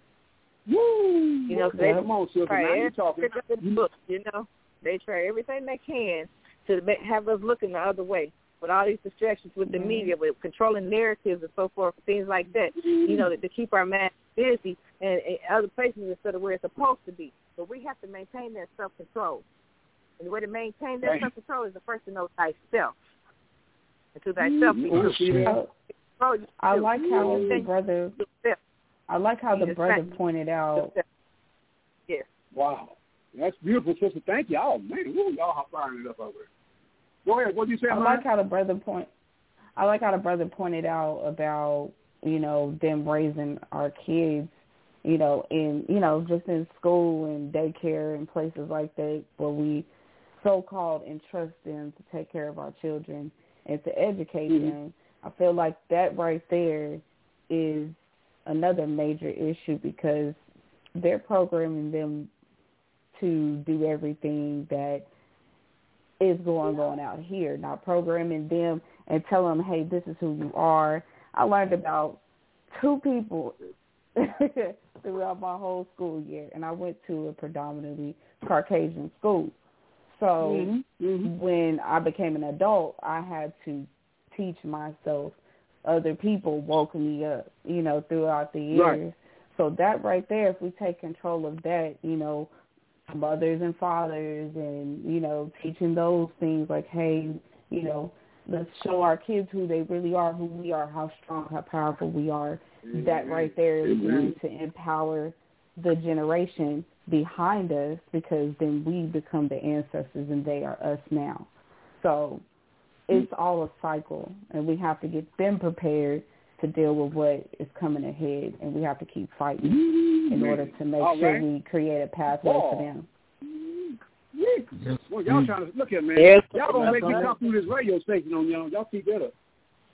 Woo! You know, so yeah, they come on, sister. try Now you talking. everything book, you know, they try everything they can to make, have us looking the other way. With all these distractions with the Mm-hmm. media, with controlling narratives and so forth, things like that, you know, to, to keep our minds busy and, and other places instead of where it's supposed to be. But we have to maintain that self-control. And the way to maintain that Right. self-control is the first to know thyself. And to thyself, be Oh, true. see that? Control you I too. like how the Maintain brother. yourself. I like how the Yes, brother thank you. pointed out. Yes. Wow. That's beautiful, sister. Thank you. Oh, man. Woo, y'all are firing it up over there. Go ahead. What did you say, I Mike? like how the brother point. I like how the brother pointed out about, you know, them raising our kids, you know, in, you know, just in school and daycare and places like that where we so-called entrust them to take care of our children and to educate Mm-hmm. them. I feel like that right there is another major issue because they're programming them to do everything that is going on out here, not programming them and tell them, hey, this is who you are. I learned about two people throughout my whole school year, and I went to a predominantly Caucasian school. So Mm-hmm. Mm-hmm. when I became an adult, I had to teach myself. Other people woke me up, you know, throughout the years. Right. So that right there, if we take control of that, you know, mothers and fathers and, you know, teaching those things like, hey, you know, let's show our kids who they really are, who we are, how strong, how powerful we are. Amen. That right there is Amen. going to empower the generation behind us because then we become the ancestors and they are us now. So it's all a cycle, and we have to get them prepared to deal with what is coming ahead, and we have to keep fighting in order to make All sure right. we create a pathway Oh. for them. Yes. Well, y'all trying to look at man. Yes. Y'all gonna make me Yes. come through this radio station on y'all. Y'all keep that up.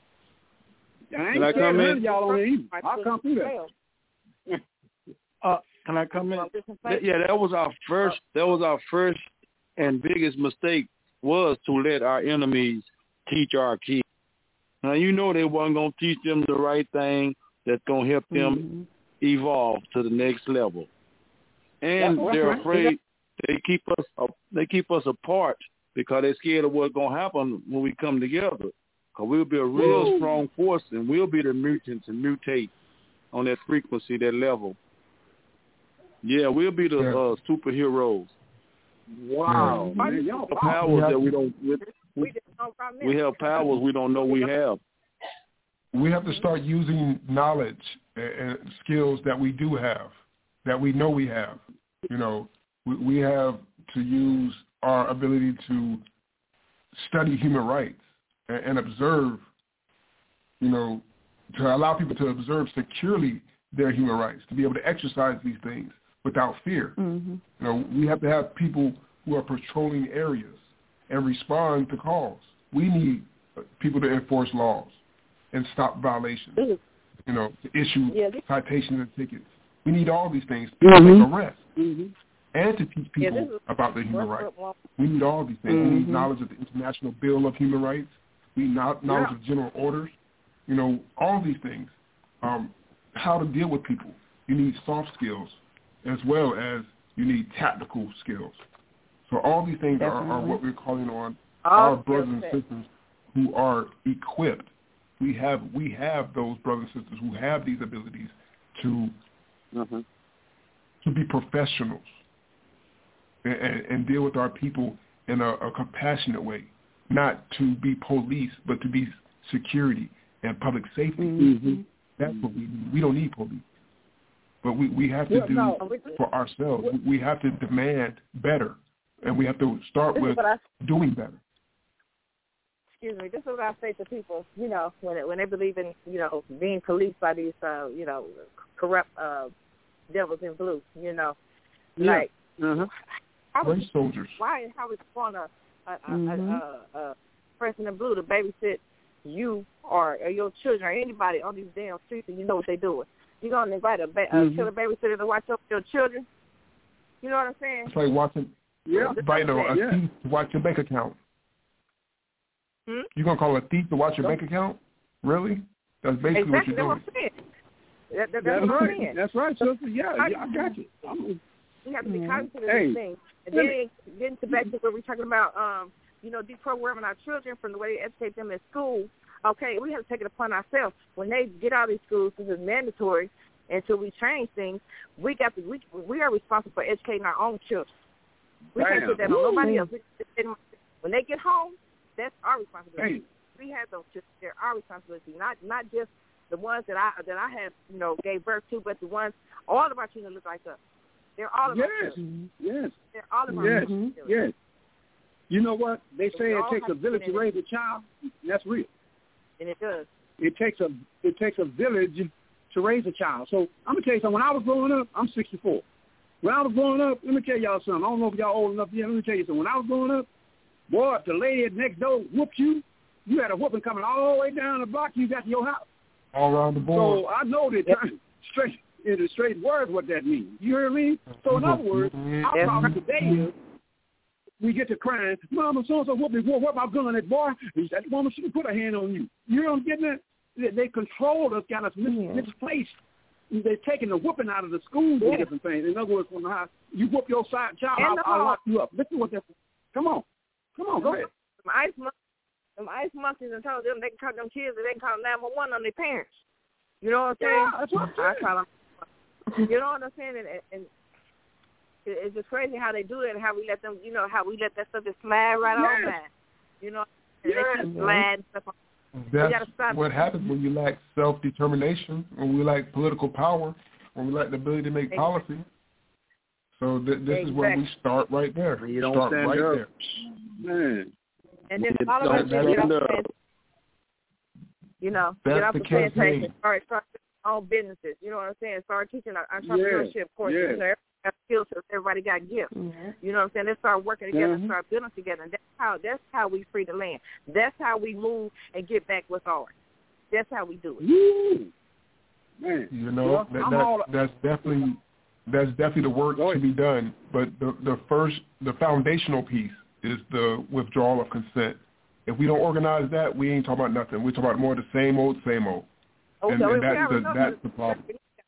I ain't Can I scared come of in? none of y'all on there either. I'll come through that. Uh, can I come in? Th- Yeah, that was our first. That was our first and biggest mistake was to let our enemies teach our kids. Now, you know they wasn't going to teach them the right thing that's going to help them mm-hmm. evolve to the next level. And that's they're right. afraid they keep us they keep us apart because they're scared of what's going to happen when we come together. Because we'll be a real Woo. strong force, and we'll be the mutants and mutate on that frequency, that level. Yeah, we'll be the yeah. uh, superheroes. Wow. Yeah. Man, y'all powers that we don't... We, we, we have powers we don't know we have. We have to start using knowledge and skills that we do have, that we know we have. You know, we, we have to use our ability to study human rights and, and observe, you know, to allow people to observe securely their human rights, to be able to exercise these things without fear. Mm-hmm. You know, we have to have people who are patrolling areas and respond to calls. We need people to enforce laws and stop violations, mm-hmm. you know, to issue yeah. citations and tickets. We need all these things to mm-hmm. make arrests mm-hmm. and to teach people yeah, about their human rights. We need all these things. Mm-hmm. We need knowledge of the International Bill of Human Rights. We need knowledge yeah. of general orders. You know, all these things. Um, how to deal with people. You need soft skills as well as you need tactical skills. So all these things are, are what we're calling on all our brothers and sisters who are equipped. We have we have those brothers and sisters who have these abilities to mm-hmm. to be professionals and, and, and deal with our people in a, a compassionate way, not to be police, but to be security and public safety. Mm-hmm. That's what we need. We don't need police. But we, we have to yeah, do no. for ourselves. We have to demand better. And we have to start this with I, doing better. Excuse me. This is what I say to people, you know, when it, when they believe in, you know, being policed by these, uh, you know, corrupt uh, devils in blue, you know. Yeah. Like, uh-huh. how was, soldiers. Why and how is going a, a, mm-hmm. a, a, a person in blue to babysit you or, or your children or anybody on these damn streets and you know what they're doing? You're going to invite a, ba- mm-hmm. a killer babysitter to watch over your children? You know what I'm saying? It's like watching, yeah. inviting a yeah. thief to watch your bank account. Hmm? You're going to call a thief to watch your bank account? Really? That's basically exactly. what you're doing. That's what I'm saying. That, that, that's, that's what right. I'm saying. That's right, sister. Yeah, yeah, I got you. I'm, we have to be cognizant of hey. these things. And then getting to back to what we're talking about, um, you know, deprogramming our children from the way they educate them in school. Okay, we have to take it upon ourselves. When they get out of these schools, this is mandatory, until we change things, we got to, we, we are responsible for educating our own children. We Damn. can't put that on nobody else. When they get home, that's our responsibility. Damn. We have those children. They're our responsibility, not not just the ones that I that I have, you know, gave birth to, but the ones, all of our children look like us. They're all of yes. our children. Yes. They're all of our yes. children. Yes. You know what? They so say it takes a village to raise a child. That's real. And it does. It takes a it takes a village to raise a child. So I'm gonna tell you something. When I was growing up, I'm sixty-four. When I was growing up, let me tell y'all something. I don't know if y'all old enough yet. Let me tell you something. When I was growing up, boy, if the lady next door whooped you, you had a whooping coming all the way down the block. You got to your house. All around the board. So I know that yep. straight in the straight words what that means. You hear me? So in other words, our problem today is we get to crying, Mama, so-and-so whooped me. What about gun that boy? That woman, she can put her hand on you. You know what I'm getting at? They, they control us, got us mis- yeah. misplaced. They're taking the whooping out of the schools and yeah. different things. In other words, when the house, you whoop your side child, I'll, I'll lock you up. Listen to what they're Come on. Come on, go ahead. Some ice, mon- some ice monkeys and told them they can call them kids and they can call nine one one on their parents. You know what I'm saying? Yeah, that's what I'm saying. I call them. You know what I'm saying? And, and it's just crazy how they do it and how we let them, you know, how we let that stuff just slide right yes. on by. You know, and yes. they just slide and stuff on. That's what happens when you lack self-determination, when we lack political power, when we lack the ability to make exactly. policy. So th- this exactly. is where we start right there. You don't start stand right up. there. Man. And then all of us get off the you know, That's get off the the fence campaign. and start, start our own businesses. You know what I'm saying? Start teaching our entrepreneurship yes. courses. Yes. You know, have skills so everybody got gifts. Mm-hmm. You know what I'm saying? Let's start working together mm-hmm. and start building together. And that's how that's how we free the land. That's how we move and get back what's ours. That's how we do it. Woo. Man. You know, well, that, I'm that, all, that's definitely that's definitely the work to be done. But the the first, the foundational piece is the withdrawal of consent. If we don't organize that, we ain't talking about nothing. We talk about more of the same old, same old. Oh, and so and that's the that's the problem.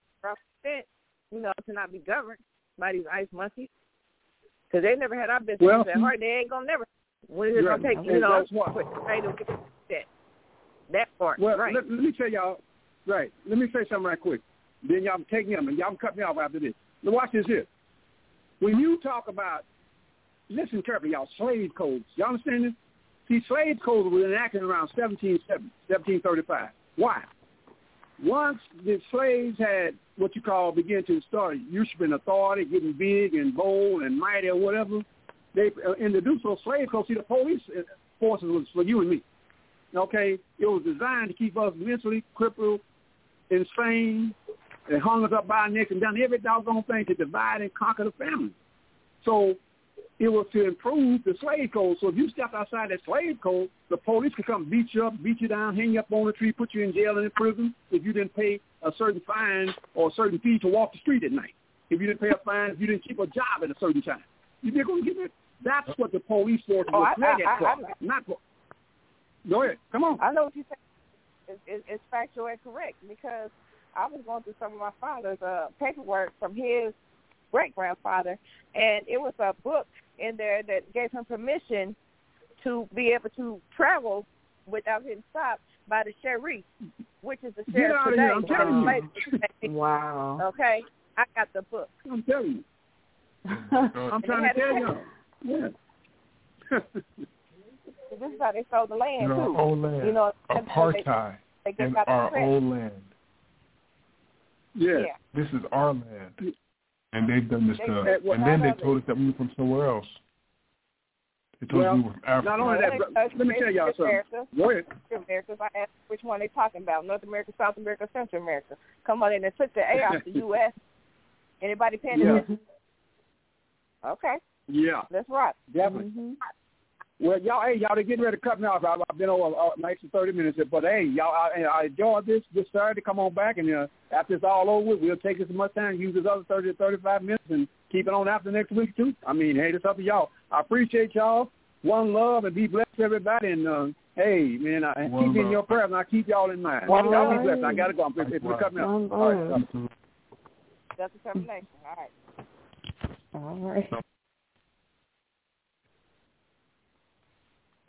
You know, to not be governed by these ice monkeys, because they never had our business well, at heart. They ain't gonna never. When is it right. gonna take? You know, that's what, that that part. Well, right. let, let me tell y'all. Right. Let me say something right quick. Then y'all take me up and y'all cut me off after this. Now watch this here. When you talk about, listen carefully, y'all, slave codes. Y'all understand this? See, slave codes were enacted around seventeen thirty-five. Why? Once the slaves had what you call begin to start usurping authority, getting big and bold and mighty or whatever, they uh, introduced those slave codes. See, the police forces was for you and me. Okay, it was designed to keep us mentally crippled, insane, and hung us up by our neck and done every doggone thing to divide and conquer the family. So it was to improve the slave code. So if you stepped outside that slave code, the police could come beat you up, beat you down, hang you up on a tree, put you in jail and in prison if you didn't pay a certain fine or a certain fee to walk the street at night. If you didn't pay a fine, if you didn't keep a job at a certain time. You think going to get it? That's what the police force oh, was created I, I, for. I, Not for. Go ahead. Come on. I know what you're saying. It's, it's, it's factual and correct, because I was going through some of my father's uh, paperwork from his great-grandfather, and it was a book in there that gave him permission to be able to travel without getting stopped by the sheriff, which is the sheriff Get out of today. here. I'm telling you. Wow. Okay, I got the book. I'm telling you. I'm trying to tell you. Yeah. This is how they sold the land, in too. our own land. You know, apartheid they, they in our own land. Yeah. yeah. This is our land. And they've done this they, to us. Well, and then they told us that we were from somewhere else. They told well, us we were from Africa. Not only that, but let me tell y'all something. America, Go ahead. America, I asked which one they talking about, North America, South America, Central America. Come on in and took the A off the U S Anybody paying yeah. attention? Okay. Yeah. That's right. Definitely. Mm-hmm. Well, y'all, hey, y'all, they getting ready to cut me off. I've, I've been over uh, an extra thirty minutes, but hey, y'all, I, I enjoyed this this Saturday. Come on back, and uh, after it's all over, we'll take as much time, use this other thirty to thirty-five minutes, and keep it on after next week too. I mean, hey, it's up to y'all. I appreciate y'all. One love, and be blessed, everybody. And uh, hey, man, I, and keep me in your prayers, and I keep y'all in mind. One y'all love. be blessed. I gotta go. I'm it's gonna cut me off. All right. That's determination. All right. All right.